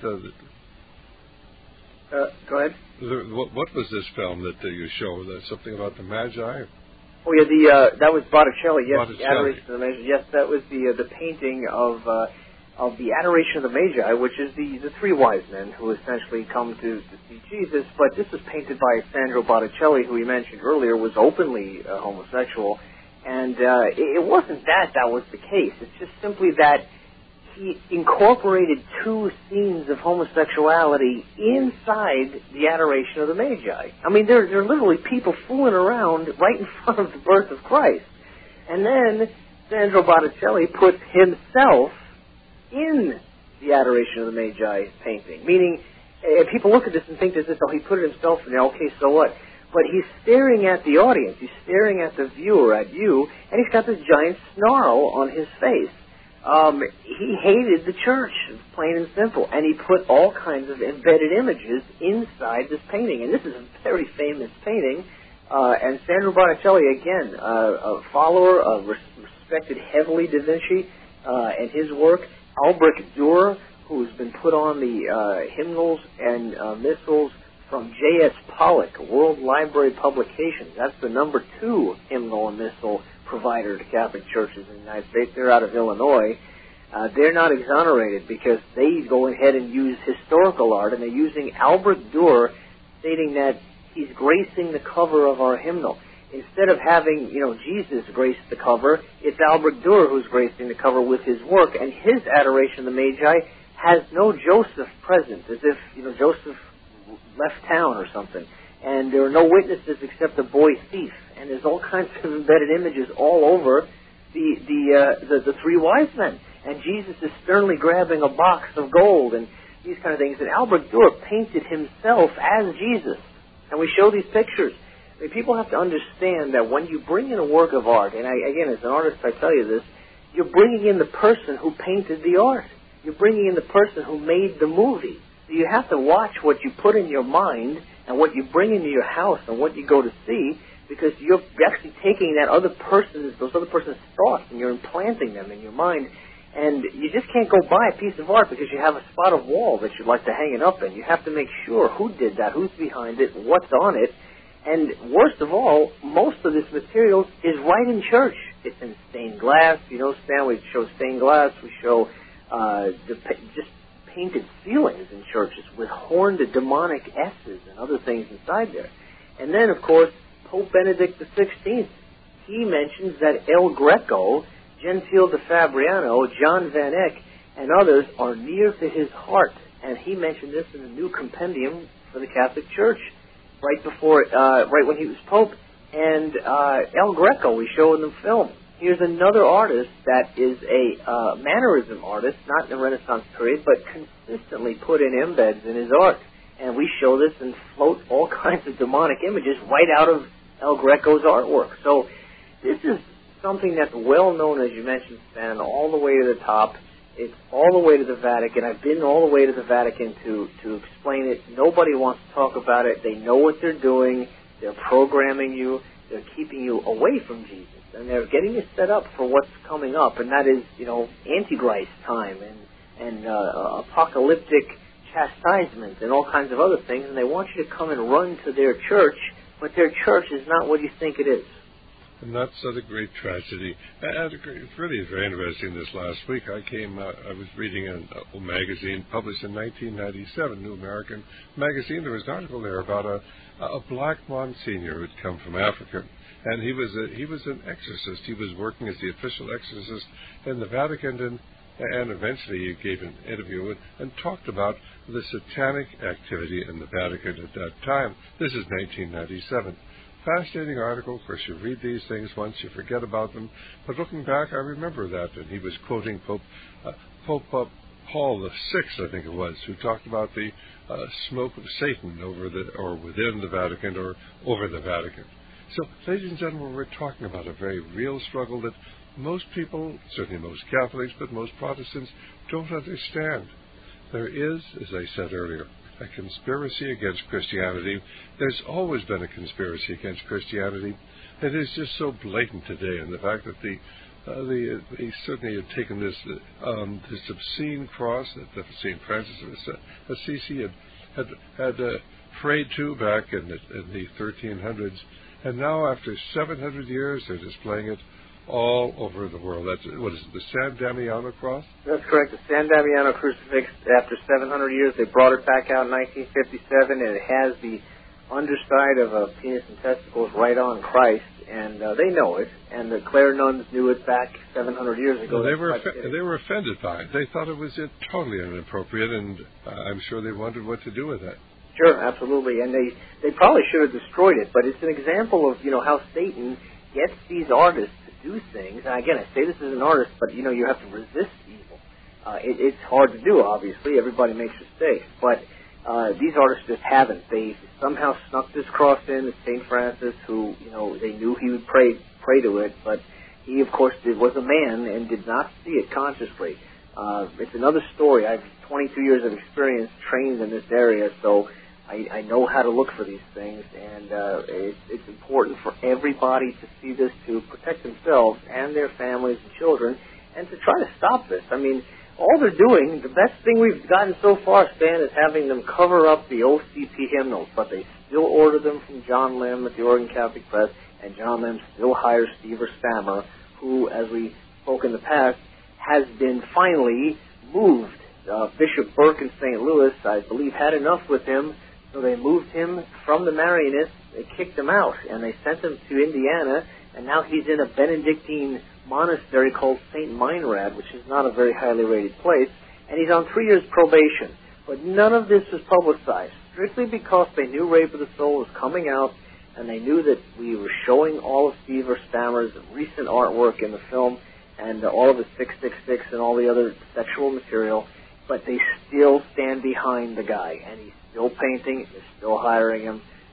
Speaker 1: Go ahead.
Speaker 2: What was this film that you show? Something about the Magi?
Speaker 1: Oh yeah, that was Botticelli. Yes,
Speaker 2: Botticelli.
Speaker 1: The Adoration of the Magi. Yes, that was the painting of the Adoration of the Magi, which is the three wise men who essentially come to see Jesus. But this was painted by Sandro Botticelli, who we mentioned earlier was openly homosexual, and it wasn't that was the case. It's just simply that he incorporated two scenes of homosexuality inside the Adoration of the Magi. I mean, there are literally people fooling around right in front of the birth of Christ. And then Sandro Botticelli puts himself in the Adoration of the Magi painting. Meaning, people look at this and think that he put it himself in there, okay, so what? But he's staring at the audience, he's staring at the viewer, at you, and he's got this giant snarl on his face. He hated the church, plain and simple, and he put all kinds of embedded images inside this painting. And this is a very famous painting, and Sandro Botticelli, again, a follower of respected heavily Da Vinci and his work. Albrecht Dürer, who's been put on the hymnals and missals from J.S. Pollock, World Library Publications. That's the number 2 hymnal and missal provider to Catholic churches in the United States. They're out of Illinois. They're not exonerated because they go ahead and use historical art, and they're using Albrecht Dürer, stating that he's gracing the cover of our hymnal. Instead of having, Jesus grace the cover, it's Albrecht Dürer who's gracing the cover with his work, and his Adoration of the Magi has no Joseph present, as if, Joseph left town or something. And there are no witnesses except the boy thief. And there's all kinds of embedded images all over the three wise men. And Jesus is sternly grabbing a box of gold and these kind of things. And Albrecht Dürer painted himself as Jesus. And we show these pictures. I mean, people have to understand that when you bring in a work of art, and again, as an artist, I tell you this, you're bringing in the person who painted the art. you're bringing in the person who made the movie. So you have to watch what you put in your mind and what you bring into your house and what you go to see, because you're actually taking those other person's thoughts and you're implanting them in your mind. And you just can't go buy a piece of art because you have a spot of wall that you'd like to hang it up in. You have to make sure who did that, who's behind it, what's on it. And worst of all, most of this material is right in church. It's in stained glass. You know, Stan, we show stained glass. We show just painted ceilings in churches with horned demonic S's and other things inside there. And then, of course, Pope Benedict XVI, he mentions that El Greco, Gentile de Fabriano, John Van Eyck, and others are near to his heart. And he mentioned this in the new compendium for the Catholic Church right when he was Pope. And El Greco, we show in the film. Here's another artist that is a mannerism artist, not in the Renaissance period, but consistently put in embeds in his art. And we show this and float all kinds of demonic images right out of El Greco's artwork. So this is something that's well known, as you mentioned, Stan, all the way to the top. It's all the way to the Vatican. I've been all the way to the Vatican to explain it. Nobody wants to talk about it. They know what they're doing. They're programming you. They're keeping you away from Jesus. And they're getting you set up for what's coming up, and that is, Antichrist time and apocalyptic chastisement and all kinds of other things. And they want you to come and run to their church, but their church is not what you think it is.
Speaker 2: And that's a great tragedy. And it's really very interesting. This last week, I was reading a magazine published in 1997, New American Magazine. There was an article there about a black Monsignor who had come from Africa. And he was an exorcist. He was working as the official exorcist in the Vatican, and eventually he gave an interview and talked about the satanic activity in the Vatican at that time. This is 1997. Fascinating article. Of course, you read these things once, you forget about them. But looking back, I remember that. And he was quoting Pope Paul VI, I think it was, who talked about the smoke of Satan within the Vatican or over the Vatican. So, ladies and gentlemen, we're talking about a very real struggle that most people, certainly most Catholics, but most Protestants, don't understand. There is, as I said earlier, a conspiracy against Christianity. There's always been a conspiracy against Christianity. It is just so blatant today, and the fact that they certainly have taken this obscene cross that St. Francis of Assisi had prayed to back in the 1300s, and now after 700 years, they're displaying it all over the world. That's, what is it, the San Damiano cross?
Speaker 1: That's correct, the San Damiano crucifix. After 700 years, they brought it back out in 1957, and it has the underside of a penis and testicles right on Christ, and they know it, and the Clare nuns knew it back 700 years ago.
Speaker 2: Well, they were offended by it. They thought it was totally inappropriate, and I'm sure they wondered what to do with that.
Speaker 1: Sure, absolutely, and they probably should have destroyed it, but it's an example of, how Satan gets these artists to do things. And again, I say this as an artist, but, you have to resist evil. It's hard to do, obviously. Everybody makes mistakes, but these artists just haven't. They somehow snuck this cross in. St. Francis, who, they knew he would pray to it, but he, of course, was a man and did not see it consciously. It's another story. I have 22 years of experience trained in this area, so I know how to look for these things, and it's important for everybody to see this, to protect themselves and their families and children, and to try to stop this. I mean, all they're doing, the best thing we've gotten so far, Stan, is having them cover up the OCP hymnals, but they still order them from John Lim at the Oregon Catholic Press, and John Lim still hires Steve Stammer, who, as we spoke in the past, has been finally moved. Bishop Burke in St. Louis, I believe, had enough with him, so they moved him from the Marianists. They kicked him out, and they sent him to Indiana, and now he's in a Benedictine monastery called St. Meinrad, which is not a very highly rated place, and he's on 3 years probation. But none of this was publicized, strictly because they knew Rape of the Soul was coming out, and they knew that we were showing all of Steve Stammer's recent artwork in the film, and all of his 666 and all the other sexual material, but they still stand behind the guy, and he's still painting, they're still hiring him.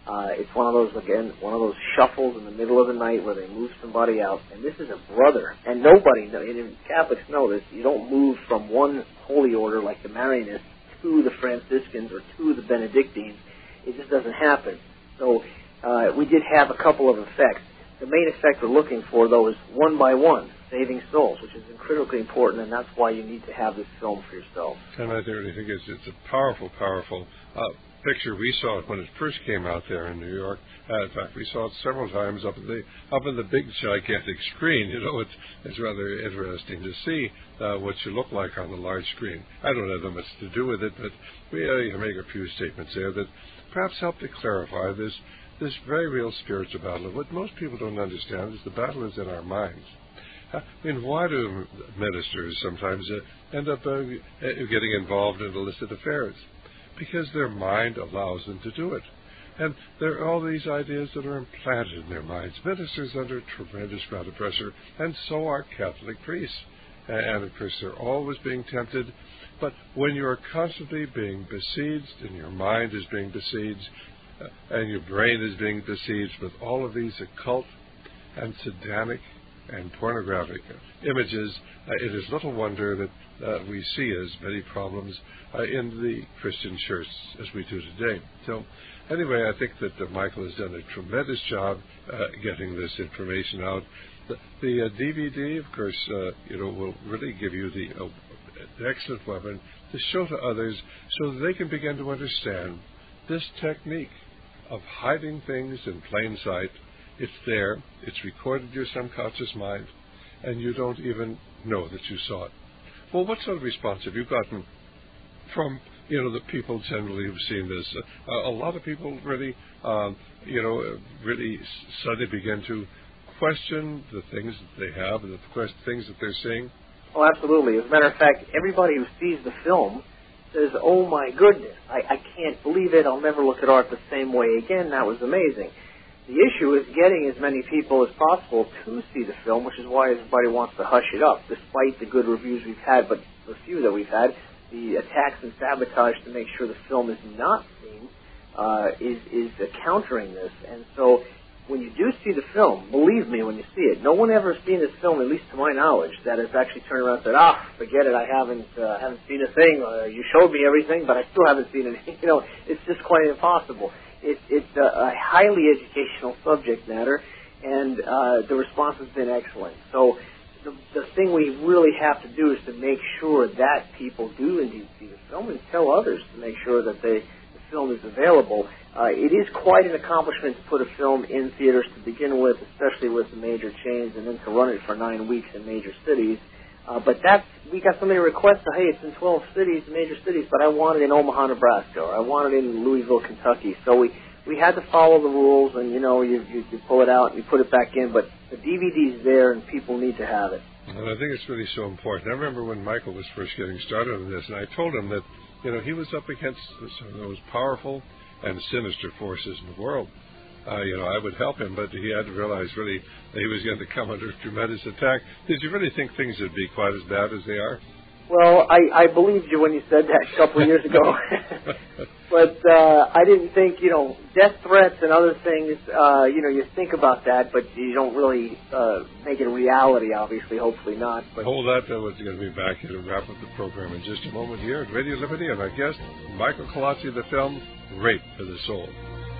Speaker 1: It's one of those shuffles in the middle of the night where they move somebody out, and this is a brother, and nobody knows, and Catholics know this, you don't move from one holy order like the Marianists to the Franciscans or to the Benedictines. It just doesn't happen. So we did have a couple of effects. The main effect we're looking for, though, is one by one, saving souls, which is critically important, and that's why you need to have this film for yourself.
Speaker 2: And I really think it's a powerful, powerful picture. We saw it when it first came out there in New York. In fact, we saw it several times up in the big, gigantic screen. You know, it's rather interesting to see what you look like on the large screen. I don't have that much to do with it, but we make a few statements there that perhaps help to clarify this very real spiritual battle. What most people don't understand is the battle is in our minds. I mean, why do ministers sometimes end up getting involved in illicit affairs? Because their mind allows them to do it. And there are all these ideas that are implanted in their minds. Ministers under a tremendous amount of pressure, and so are Catholic priests. And of course, they're always being tempted. But when you are constantly being besieged, and your mind is being besieged, and your brain is being besieged with all of these occult and satanic and pornographic images, it is little wonder that we see as many problems in the Christian church as we do today. So anyway, I think that Michael has done a tremendous job getting this information out. The DVD, of course, will really give you an excellent weapon to show to others so that they can begin to understand this technique of hiding things in plain sight. It's there, it's recorded in your subconscious mind, and you don't even know that you saw it. Well, what sort of response have you gotten from, the people generally who've seen this? A lot of people really, really suddenly begin to question the things that they have and the things that they're seeing.
Speaker 1: Oh, absolutely. As a matter of fact, everybody who sees the film says, "Oh my goodness, I can't believe it. I'll never look at art the same way again. That was amazing." The issue is getting as many people as possible to see the film, which is why everybody wants to hush it up, despite the good reviews we've had, but the few that we've had. The attacks and sabotage to make sure the film is not seen is countering this. And so when you do see the film, believe me when you see it, no one ever has seen this film, at least to my knowledge, that has actually turned around and said, forget it, I haven't seen a thing, you showed me everything, but I still haven't seen anything. It's just quite impossible. It's a highly educational subject matter, and the response has been excellent. So the thing we really have to do is to make sure that people do indeed see the film and tell others to make sure that the film is available. It is quite an accomplishment to put a film in theaters to begin with, especially with the major chains, and then to run it for 9 weeks in major cities. But we got so many requests, hey, it's in 12 cities, major cities, but I want it in Omaha, Nebraska, or I want it in Louisville, Kentucky. So we had to follow the rules, and, you pull it out and you put it back in, but the DVD's there and people need to have it.
Speaker 2: And I think it's really so important. I remember when Michael was first getting started on this, and I told him that, he was up against some of those powerful and sinister forces in the world. I would help him, but he had to realize really that he was going to come under tremendous attack. Did you really think things would be quite as bad as they are?
Speaker 1: Well, I believed you when you said that a couple of years ago. But I didn't think, death threats and other things, you think about that, but you don't really make it a reality, obviously, hopefully not. But
Speaker 2: hold that, we're going to be back here to wrap up the program in just a moment here at Radio Liberty, and our guest, Michael Colazzi, the film Rape for the Soul.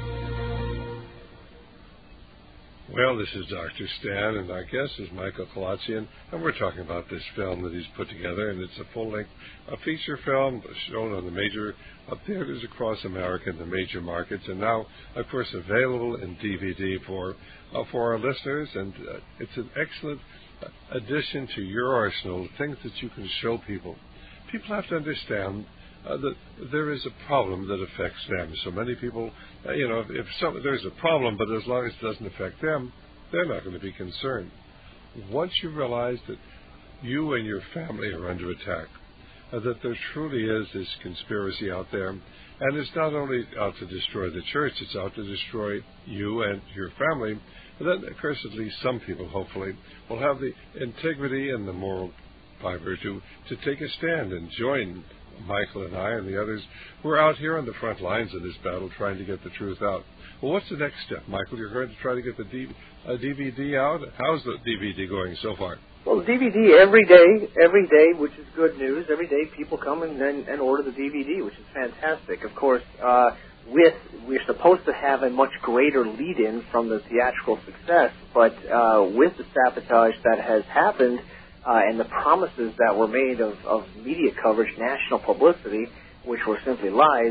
Speaker 2: Well, this is Dr. Stan, and our guest is Michael Colazzi, and we're talking about this film that he's put together, and it's a full-length feature film shown on the major theaters across America in the major markets, and now, of course, available in DVD for our listeners, and it's an excellent addition to your arsenal, things that you can show people. People have to understand that there is a problem that affects them. So many people, there's a problem, but as long as it doesn't affect them, they're not going to be concerned. Once you realize that you and your family are under attack, that there truly is this conspiracy out there, and it's not only out to destroy the church, it's out to destroy you and your family, and then, of course, at least some people, hopefully, will have the integrity and the moral fiber to take a stand and join Michael and I and the others who are out here on the front lines of this battle trying to get the truth out. Well, what's the next step, Michael? You're going to try to get the DVD out? How's the DVD going so far?
Speaker 1: Well, the DVD every day, which is good news. Every day people come and order the DVD, which is fantastic. Of course, we're supposed to have a much greater lead-in from the theatrical success, but with the sabotage that has happened and the promises that were made of media coverage, national publicity, which were simply lies,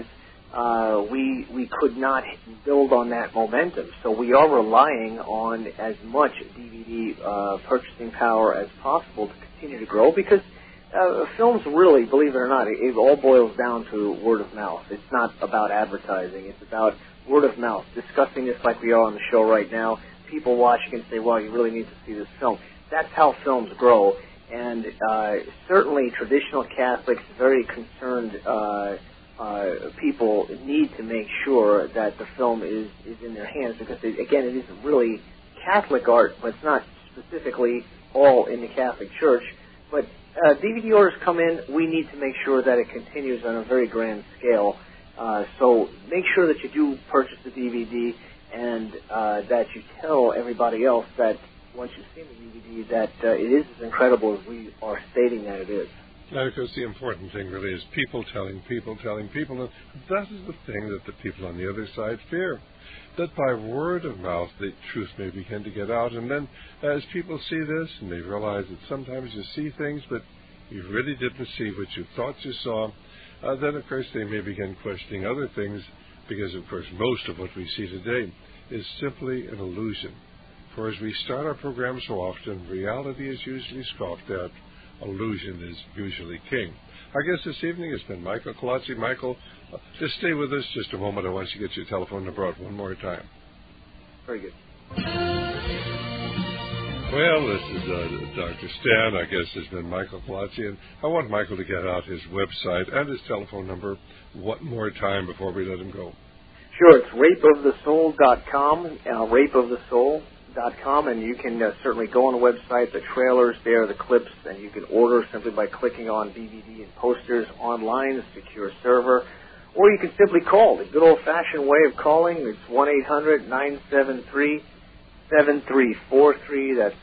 Speaker 1: we could not build on that momentum. So we are relying on as much DVD purchasing power as possible to continue to grow, because films really, believe it or not, it all boils down to word of mouth. It's not about advertising. It's about word of mouth, discussing this like we are on the show right now. People watching and say, well, you really need to see this film. That's how films grow. And certainly traditional Catholics, very concerned people, need to make sure that the film is in their hands, because, again, it isn't really Catholic art, but it's not specifically all in the Catholic Church. But DVD orders come in, we need to make sure that it continues on a very grand scale. So make sure that you do purchase the DVD, and that you tell everybody else that once you've seen the DVD that it is as incredible as we are stating that it is.
Speaker 2: Now, because the important thing really is people telling people. And that is the thing that the people on the other side fear, that by word of mouth the truth may begin to get out. And then as people see this and they realize that sometimes you see things, but you really didn't see what you thought you saw, then, of course, they may begin questioning other things, because, of course, most of what we see today is simply an illusion. For as we start our program so often, reality is usually scoffed at. Illusion is usually king. Our guest this evening has been Michael Colazzi. Michael, just stay with us just a moment. I want you to get your telephone number out one more time.
Speaker 1: Very good.
Speaker 2: Well, this is Dr. Stan. Our guest has been Michael Colazzi, and I want Michael to get out his website and his telephone number one more time before we let him go.
Speaker 1: Sure, it's rapeofthesoul.com, rapeofthesoul.com, and you can certainly go on the website, the trailers there, the clips, and you can order simply by clicking on DVD and posters online, a secure server, or you can simply call. The good old-fashioned way of calling, it's 1-800-973-7343. That's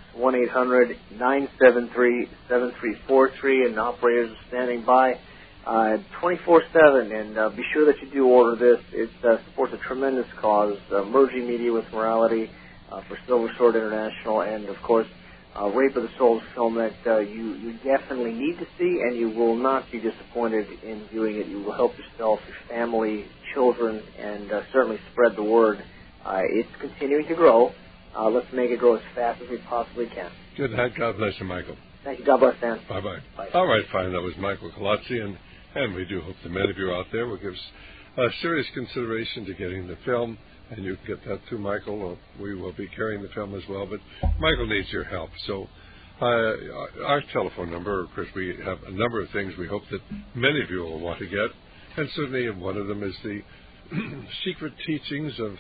Speaker 1: 1-800-973-7343, and operators are standing by 24/7, and be sure that you do order this. It supports a tremendous cause, merging media with morality for Silver Sword International, and of course, Rape of the Soul is a film that you definitely need to see, and you will not be disappointed in viewing it. You will help yourself, your family, children, and certainly spread the word. It's continuing to grow. Let's make it grow as fast as we possibly can.
Speaker 2: Good night. God bless you, Michael.
Speaker 1: Thank you. God bless, Dan.
Speaker 2: Bye-bye.
Speaker 1: Bye.
Speaker 2: All right, fine. That was Michael Colazzi, and we do hope the many of you out there will give serious consideration to getting the film, and you can get that through Michael, or we will be carrying the film as well. But Michael needs your help. So our telephone number, of course, we have a number of things we hope that many of you will want to get, and certainly one of them is the Secret Teachings of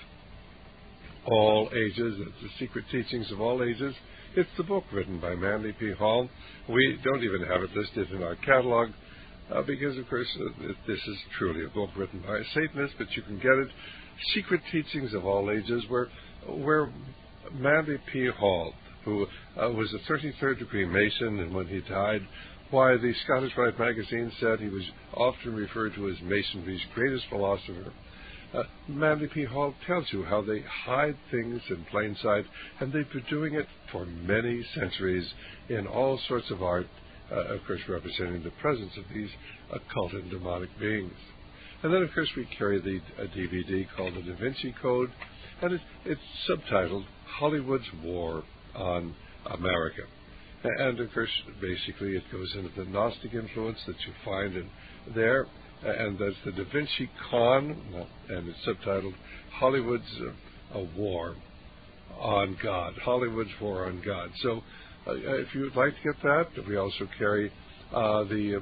Speaker 2: All Ages. It's the Secret Teachings of All Ages. It's the book written by Manly P. Hall. We don't even have it listed in our catalog because, of course, this is truly a book written by a Satanist, but you can get it. Secret Teachings of All Ages, where Manly P. Hall, who was a 33rd degree Mason, and when he died, why the Scottish Rite magazine said he was often referred to as Masonry's greatest philosopher. Manly P. Hall tells you how they hide things in plain sight, and they've been doing it for many centuries in all sorts of art, of course representing the presence of these occult and demonic beings. And then, of course, we carry a DVD called The Da Vinci Code, and it's subtitled Hollywood's War on America. And, of course, basically it goes into the Gnostic influence that you find in there, and that's the Da Vinci Con, and it's subtitled Hollywood's War on God, Hollywood's War on God. So if you would like to get that, we also carry the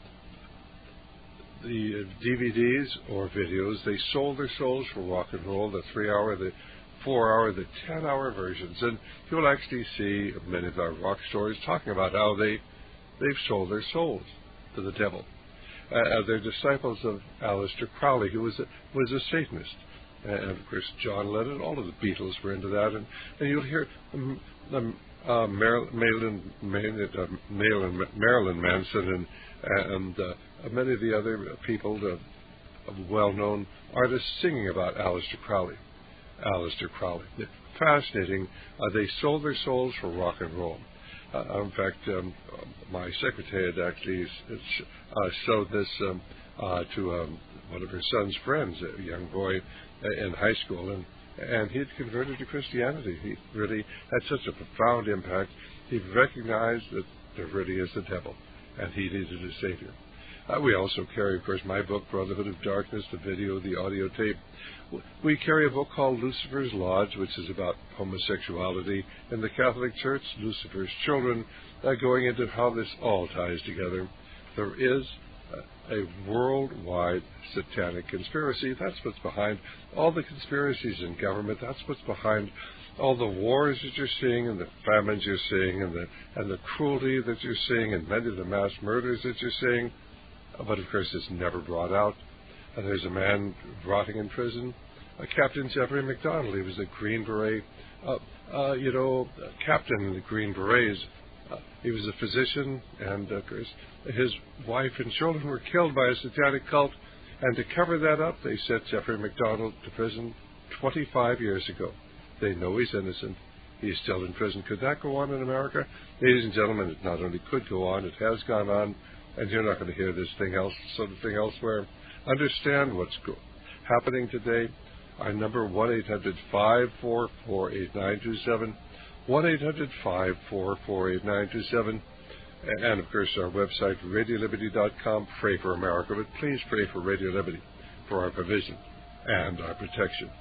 Speaker 2: DVDs or videos. They sold their souls for rock and roll, the 3-hour, the 4-hour, the 10-hour versions. And you'll actually see many of our rock stars talking about how they've sold their souls to the devil. They're disciples of Aleister Crowley, who was a Satanist. and of course John Lennon. All of the Beatles were into that, and you'll hear Marilyn Manson and many of the other people, well-known artists, singing about Aleister Crowley. Fascinating. They sold their souls for rock and roll. In fact, my secretary had actually showed this to one of her son's friends, a young boy in high school, and he had converted to Christianity. He really had such a profound impact. He recognized that there really is the devil, and he needed a savior. We also carry, of course, my book, Brotherhood of Darkness, the video, the audio tape. We carry a book called Lucifer's Lodge, which is about homosexuality in the Catholic Church, Lucifer's Children, going into how this all ties together. There is a worldwide satanic conspiracy. That's what's behind all the conspiracies in government. That's what's behind all the wars that you're seeing and the famines you're seeing and the cruelty that you're seeing and many of the mass murders that you're seeing. But, of course, it's never brought out. And there's a man rotting in prison, Captain Jeffrey MacDonald. He was a Green Beret, captain in the Green Berets. He was a physician, and, of course, his wife and children were killed by a satanic cult. And to cover that up, they sent Jeffrey MacDonald to prison 25 years ago. They know he's innocent. He's still in prison. Could that go on in America? Ladies and gentlemen, it not only could go on, it has gone on. And you're not going to hear this sort of thing elsewhere. Understand what's happening today. Our number, 1-800-544-8927, 1-800-544-8927, and, of course, our website, RadioLiberty.com. Pray for America, but please pray for Radio Liberty, for our provision and our protection.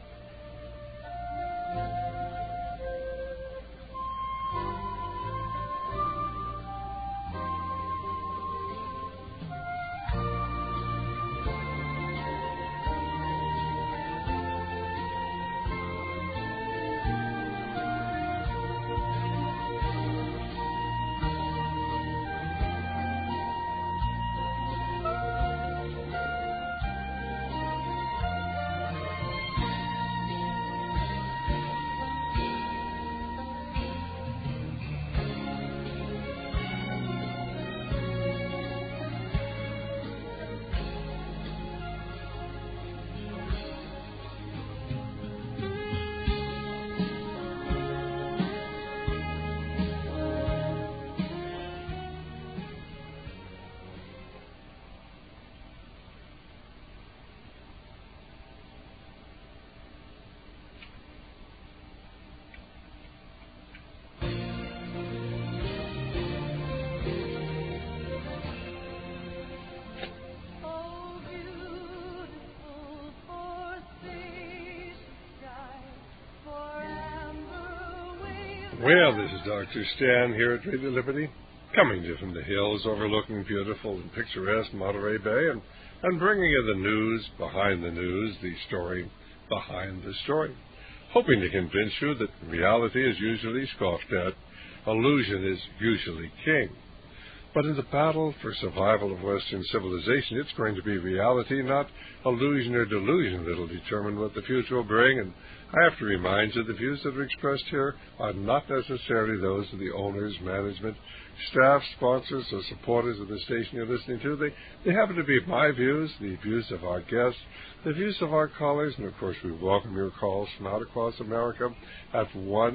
Speaker 2: Well, this is Dr. Stan here at Radio Liberty, coming to you from the hills overlooking beautiful and picturesque Monterey Bay and bringing you the news behind the news, the story behind the story, hoping to convince you that reality is usually scoffed at, illusion is usually king. But in the battle for survival of Western civilization, it's going to be reality, not illusion or delusion, that will determine what the future will bring. And I have to remind you, the views that are expressed here are not necessarily those of the owners, management, staff, sponsors, or supporters of the station you're listening to. They happen to be my views, the views of our guests, the views of our callers, and of course we welcome your calls from out across America at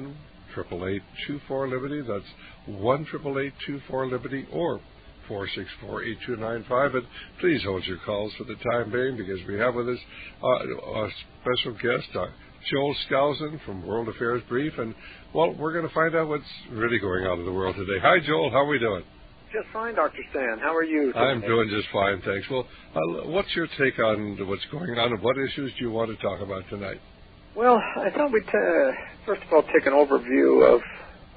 Speaker 2: 1-888-24-LIBERTY. That's 1-888-24-LIBERTY or 464-8295. And please hold your calls for the time being, because we have with us a special guest, Joel Skousen from World Affairs Brief. And, well, we're going to find out what's really going on in the world today. Hi, Joel. How are we doing?
Speaker 3: Just fine, Dr. Stan. How are you today?
Speaker 2: I'm doing just fine, thanks. Well, what's your take on what's going on, and what issues do you want to talk about tonight?
Speaker 3: Well, I thought we'd, first of all, take an overview of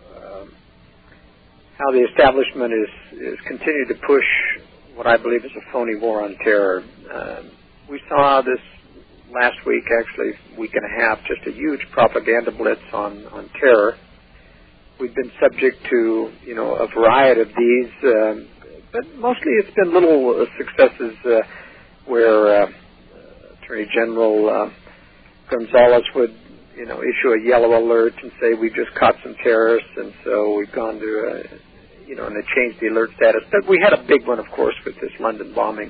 Speaker 3: how the establishment is continuing to push what I believe is a phony war on terror. We saw this last week, actually, week and a half, just a huge propaganda blitz on terror. We've been subject to, a variety of these, but mostly it's been little successes where Attorney General Gonzalez would, issue a yellow alert and say, we've just caught some terrorists, and so we've gone to, and they changed the alert status. But we had a big one, of course, with this London bombing.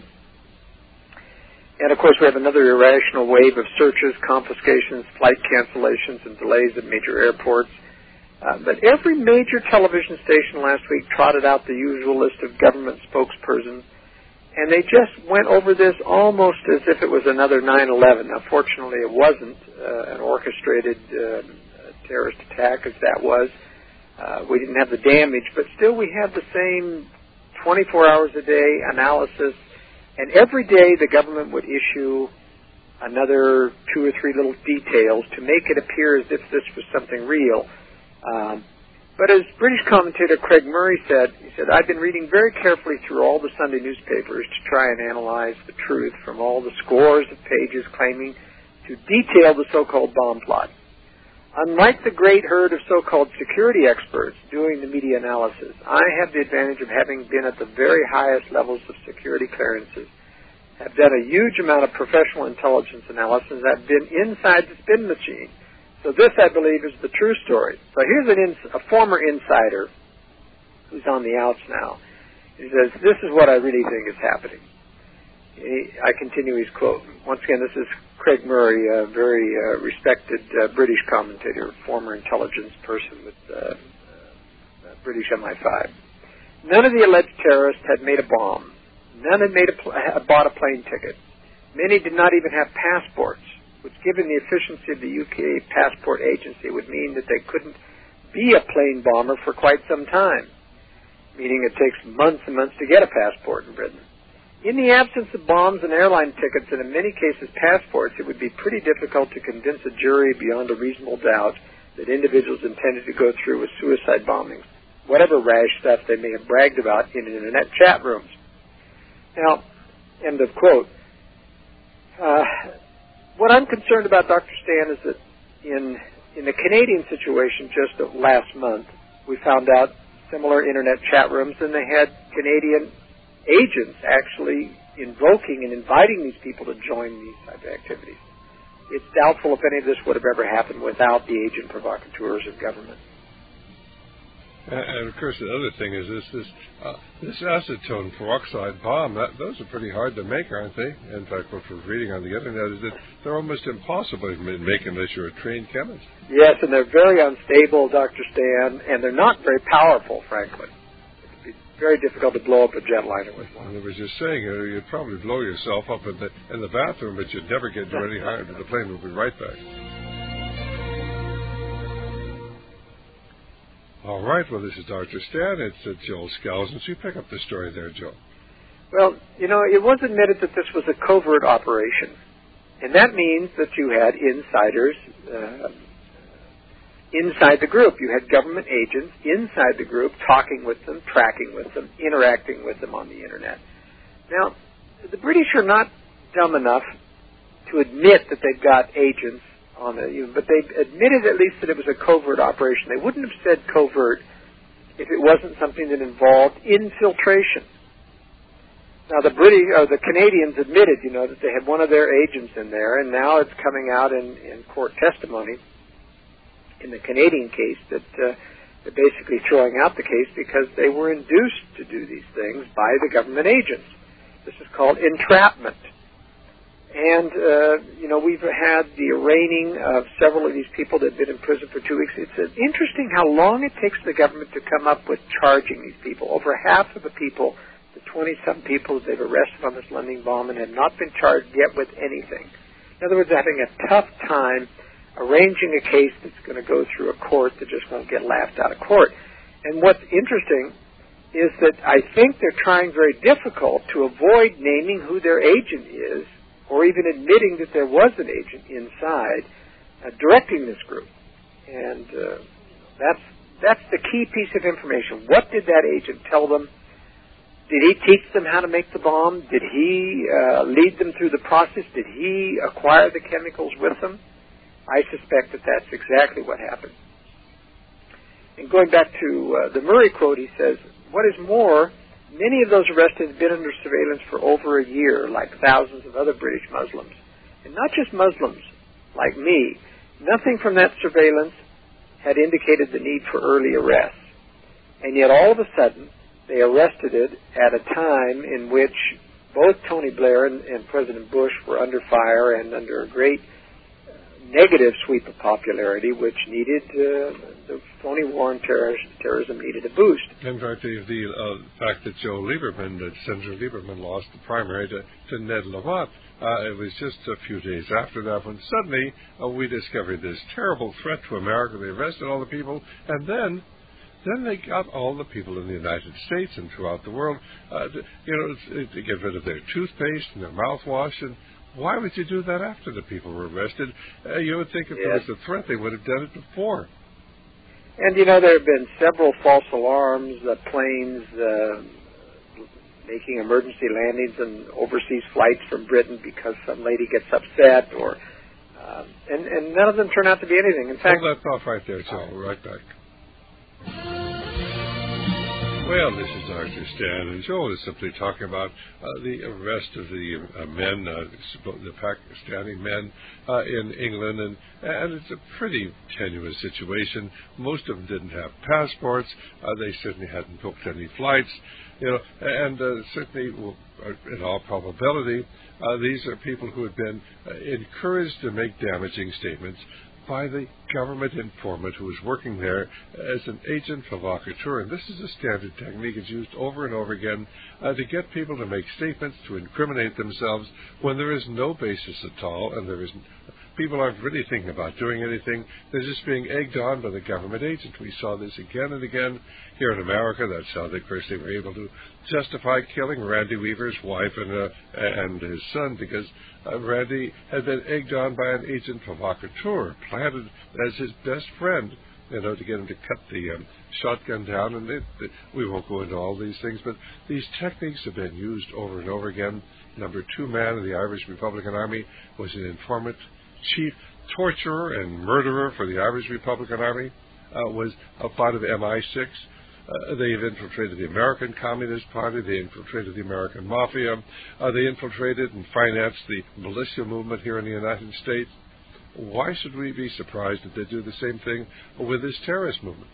Speaker 3: And, of course, we have another irrational wave of searches, confiscations, flight cancellations, and delays at major airports. But every major television station last week trotted out the usual list of government spokespersons, and they just went over this almost as if it was another 9/11. Now, fortunately, it wasn't an orchestrated terrorist attack as that was. We didn't have the damage, but still we had the same 24 hours a day analysis, and every day the government would issue another 2 or 3 little details to make it appear as if this was something real. But as British commentator Craig Murray said, he said, I've been reading very carefully through all the Sunday newspapers to try and analyze the truth from all the scores of pages claiming to detail the so-called bomb plot. Unlike the great herd of so-called security experts doing the media analysis, I have the advantage of having been at the very highest levels of security clearances, have done a huge amount of professional intelligence analysis, I've been inside the spin machine. So this, I believe, is the true story. So here's a former insider who's on the outs now. He says, this is what I really think is happening. I continue his quote. Once again, this is Craig Murray, a very respected British commentator, former intelligence person with British MI5. None of the alleged terrorists had made a bomb. None had bought a plane ticket. Many did not even have passports, which, given the efficiency of the UK passport agency, would mean that they couldn't be a plane bomber for quite some time, meaning it takes months and months to get a passport in Britain. In the absence of bombs and airline tickets, and in many cases passports, it would be pretty difficult to convince a jury beyond a reasonable doubt that individuals intended to go through with suicide bombings, whatever rash stuff they may have bragged about in internet chat rooms. Now, end of quote. What I'm concerned about, Dr. Stan, is that in the Canadian situation just last month, we found out similar internet chat rooms, and they had Canadian agents actually invoking and inviting these people to join these type of activities. It's doubtful if any of this would have ever happened without the agent provocateurs of government.
Speaker 2: And of course, the other thing is this acetone peroxide bomb. Those are pretty hard to make, aren't they? In fact, what we're reading on the internet is that they're almost impossible to make unless you're a trained chemist.
Speaker 3: Yes, and they're very unstable, Dr. Stan, and they're not very powerful, frankly. It'd be very difficult to blow up a jetliner with one.
Speaker 2: And I was just saying, you'd probably blow yourself up in the bathroom, but you'd never get you any higher. The plane would be right back. All right, well, this is Dr. Stan. It's Joel Skousen. So you pick up the story there, Joel.
Speaker 3: Well, it was admitted that this was a covert operation. And that means that you had insiders inside the group. You had government agents inside the group talking with them, tracking with them, interacting with them on the Internet. Now, the British are not dumb enough to admit that they've got agents on it, but they admitted at least that it was a covert operation. They wouldn't have said covert if it wasn't something that involved infiltration. Now, the Canadians admitted, that they had one of their agents in there, and now it's coming out in court testimony in the Canadian case that they're basically throwing out the case because they were induced to do these things by the government agents. This is called entrapment. And, we've had the arraigning of several of these people that have been in prison for 2 weeks. It's interesting how long it takes the government to come up with charging these people. Over half of the people, the 20-some people that they've arrested on this London bombing, have not been charged yet with anything. In other words, having a tough time arranging a case that's going to go through a court that just won't get laughed out of court. And what's interesting is that I think they're trying very difficult to avoid naming who their agent is, or even admitting that there was an agent inside directing this group. And that's the key piece of information. What did that agent tell them? Did he teach them how to make the bomb? Did he lead them through the process? Did he acquire the chemicals with them? I suspect that that's exactly what happened. And going back to the Murray quote, he says, what is more, many of those arrested have been under surveillance for over a year, like thousands of other British Muslims. And not just Muslims. like me. Nothing from that surveillance had indicated the need for early arrest. And yet all of a sudden, they arrested it at a time in which both Tony Blair and President Bush were under fire and under a great negative sweep of popularity, which needed the phony war on terrorism needed a boost.
Speaker 2: In fact, the fact that Senator Lieberman lost the primary to Ned Lamont, it was just a few days after that when suddenly we discovered this terrible threat to America. They arrested all the people, and then they got all the people in the United States and throughout the world, to get rid of their toothpaste and their mouthwash. And why would you do that after the people were arrested? You would think if there was a threat, they would have done it before.
Speaker 3: And, there have been several false alarms, planes making emergency landings on overseas flights from Britain because some lady gets upset, and none of them turn out to be anything. In fact,
Speaker 2: hold that thought right there, Joe. Right back. Well, this is Arthur Stan, and Joel is simply talking about the arrest of the men, the Pakistani men in England, and it's a pretty tenuous situation. Most of them didn't have passports. They certainly hadn't booked any flights, and certainly, in all probability, these are people who had been encouraged to make damaging statements by the government informant who was working there as an agent provocateur. And this is a standard technique. It's used over and over again to get people to make statements to incriminate themselves when there is no basis at all, and people aren't really thinking about doing anything. They're just being egged on by the government agent. We saw this again and again here in America. That's how they were able to justify killing Randy Weaver's wife and his son, because Randy had been egged on by an agent provocateur, planted as his best friend, to get him to cut the shotgun down. And we won't go into all these things, but these techniques have been used over and over again. Number 2 man in the Irish Republican Army was an informant. Chief torturer and murderer for the Irish Republican Army was a part of MI6. They've infiltrated the American Communist Party. They infiltrated the American Mafia. They infiltrated and financed the militia movement here in the United States. Why should we be surprised that they do the same thing with this terrorist movement?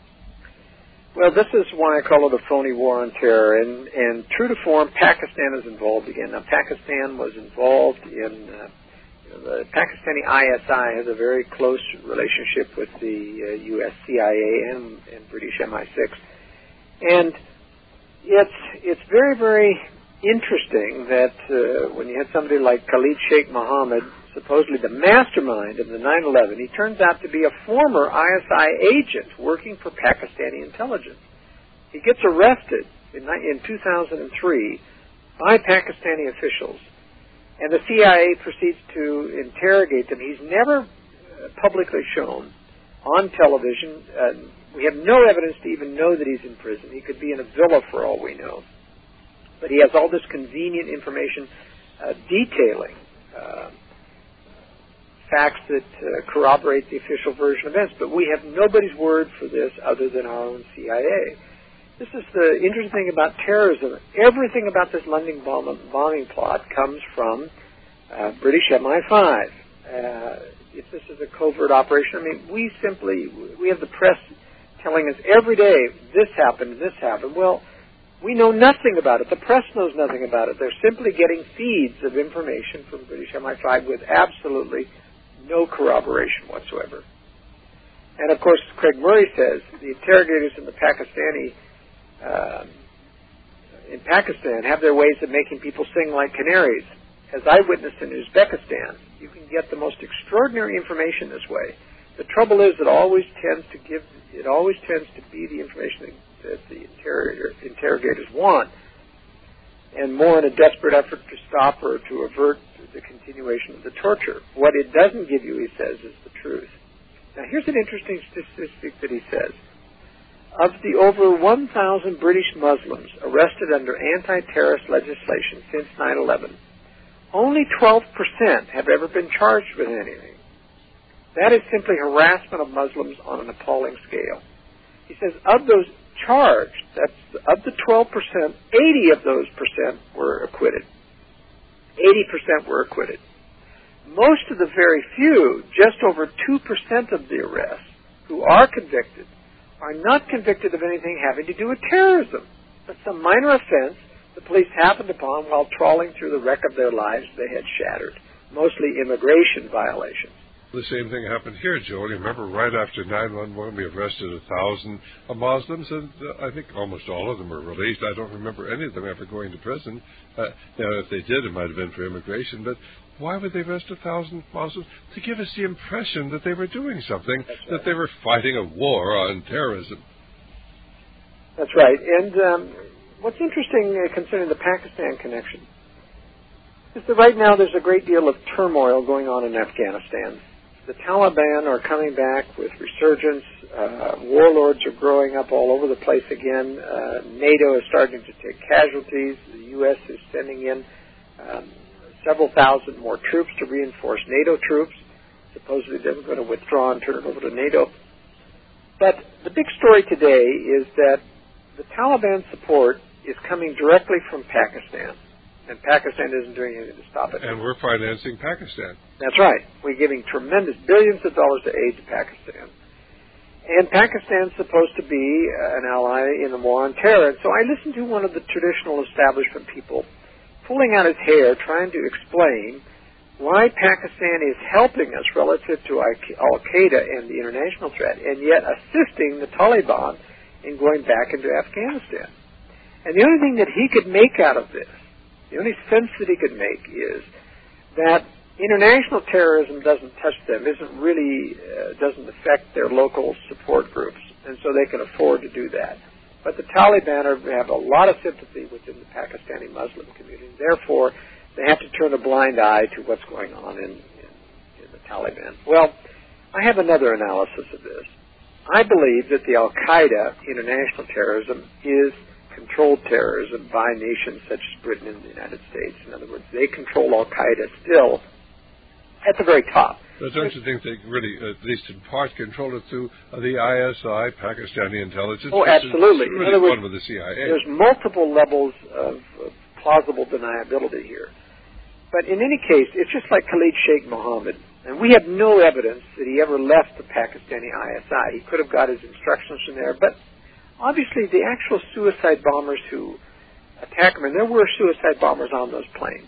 Speaker 3: Well, this is why I call it a phony war on terror. And true to form, Pakistan is involved again. Now, Pakistan was involved in... the Pakistani ISI has a very close relationship with the U.S. CIA and British MI6. And it's very, very interesting that when you had somebody like Khalid Sheikh Mohammed, supposedly the mastermind of the 9/11, he turns out to be a former ISI agent working for Pakistani intelligence. He gets arrested in 2003 by Pakistani officials, and the CIA proceeds to interrogate him. He's never publicly shown on television. We have no evidence to even know that he's in prison. He could be in a villa for all we know. But he has all this convenient information detailing facts that corroborate the official version of events. But we have nobody's word for this other than our own CIA. This is the interesting thing about terrorism. Everything about this London bombing plot comes from British MI5. If this is a covert operation, I mean, we have the press telling us every day, this happened. Well, we know nothing about it. The press knows nothing about it. They're simply getting feeds of information from British MI5 with absolutely no corroboration whatsoever. And, of course, Craig Murray says the interrogators in in Pakistan have their ways of making people sing like canaries. As I witnessed in Uzbekistan, you can get the most extraordinary information this way. The trouble is it always tends to be the information that the interrogators want, and more in a desperate effort to stop or to avert the continuation of the torture. What it doesn't give you, he says, is the truth. Now, here's an interesting statistic that he says. Of the over 1,000 British Muslims arrested under anti-terrorist legislation since 9/11, only 12% have ever been charged with anything. That is simply harassment of Muslims on an appalling scale. He says of those charged, that's of the 12%, 80 of those percent were acquitted. 80% were acquitted. most of the very few, just over 2% of the arrests who are convicted, are not convicted of anything having to do with terrorism, but some minor offense the police happened upon while trawling through the wreck of their lives they had shattered, mostly immigration violations.
Speaker 2: The same thing happened here, Joe. You remember right after 9/11, we arrested 1,000 Muslims, and I think almost all of them were released. I don't remember any of them ever going to prison. Now, if they did, it might have been for immigration, but why would they arrest 1,000 Muslims? To give us the impression that they were doing something, that they were fighting a war on terrorism.
Speaker 3: That's right. And what's interesting concerning the Pakistan connection is that right now there's a great deal of turmoil going on in Afghanistan. The Taliban are coming back with resurgence. Warlords are growing up all over the place again. NATO is starting to take casualties. The U.S. is sending in several thousand more troops to reinforce NATO troops. Supposedly they're going to withdraw and turn it over to NATO. But the big story today is that the Taliban support is coming directly from Pakistan, and Pakistan isn't doing anything to stop it.
Speaker 2: And we're financing Pakistan.
Speaker 3: That's right. We're giving tremendous billions of dollars of aid to Pakistan. And Pakistan's supposed to be an ally in the war on terror. And so I listened to one of the traditional establishment people pulling out his hair trying to explain why Pakistan is helping us relative to Al-Qaeda and the international threat, and yet assisting the Taliban in going back into Afghanistan. And the only thing that he could make out of this, the only sense that he could make is that international terrorism doesn't touch them, doesn't affect their local support groups, and so they can afford to do that. But the Taliban have a lot of sympathy within the Pakistani Muslim community, and therefore they have to turn a blind eye to what's going on in the Taliban. Well, I have another analysis of this. I believe that the Al-Qaeda international terrorism is controlled terrorism by nations such as Britain and the United States. In other words, they control Al-Qaeda still at the very top.
Speaker 2: But don't you think they really, at least in part, control it through the ISI, Pakistani intelligence?
Speaker 3: Oh, absolutely.
Speaker 2: Really
Speaker 3: in other words,
Speaker 2: one with the CIA.
Speaker 3: There's multiple levels of plausible deniability here. But in any case, it's just like Khalid Sheikh Mohammed. And we have no evidence that he ever left the Pakistani ISI. He could have got his instructions from there. But obviously, the actual suicide bombers who attacked him, and there were suicide bombers on those planes.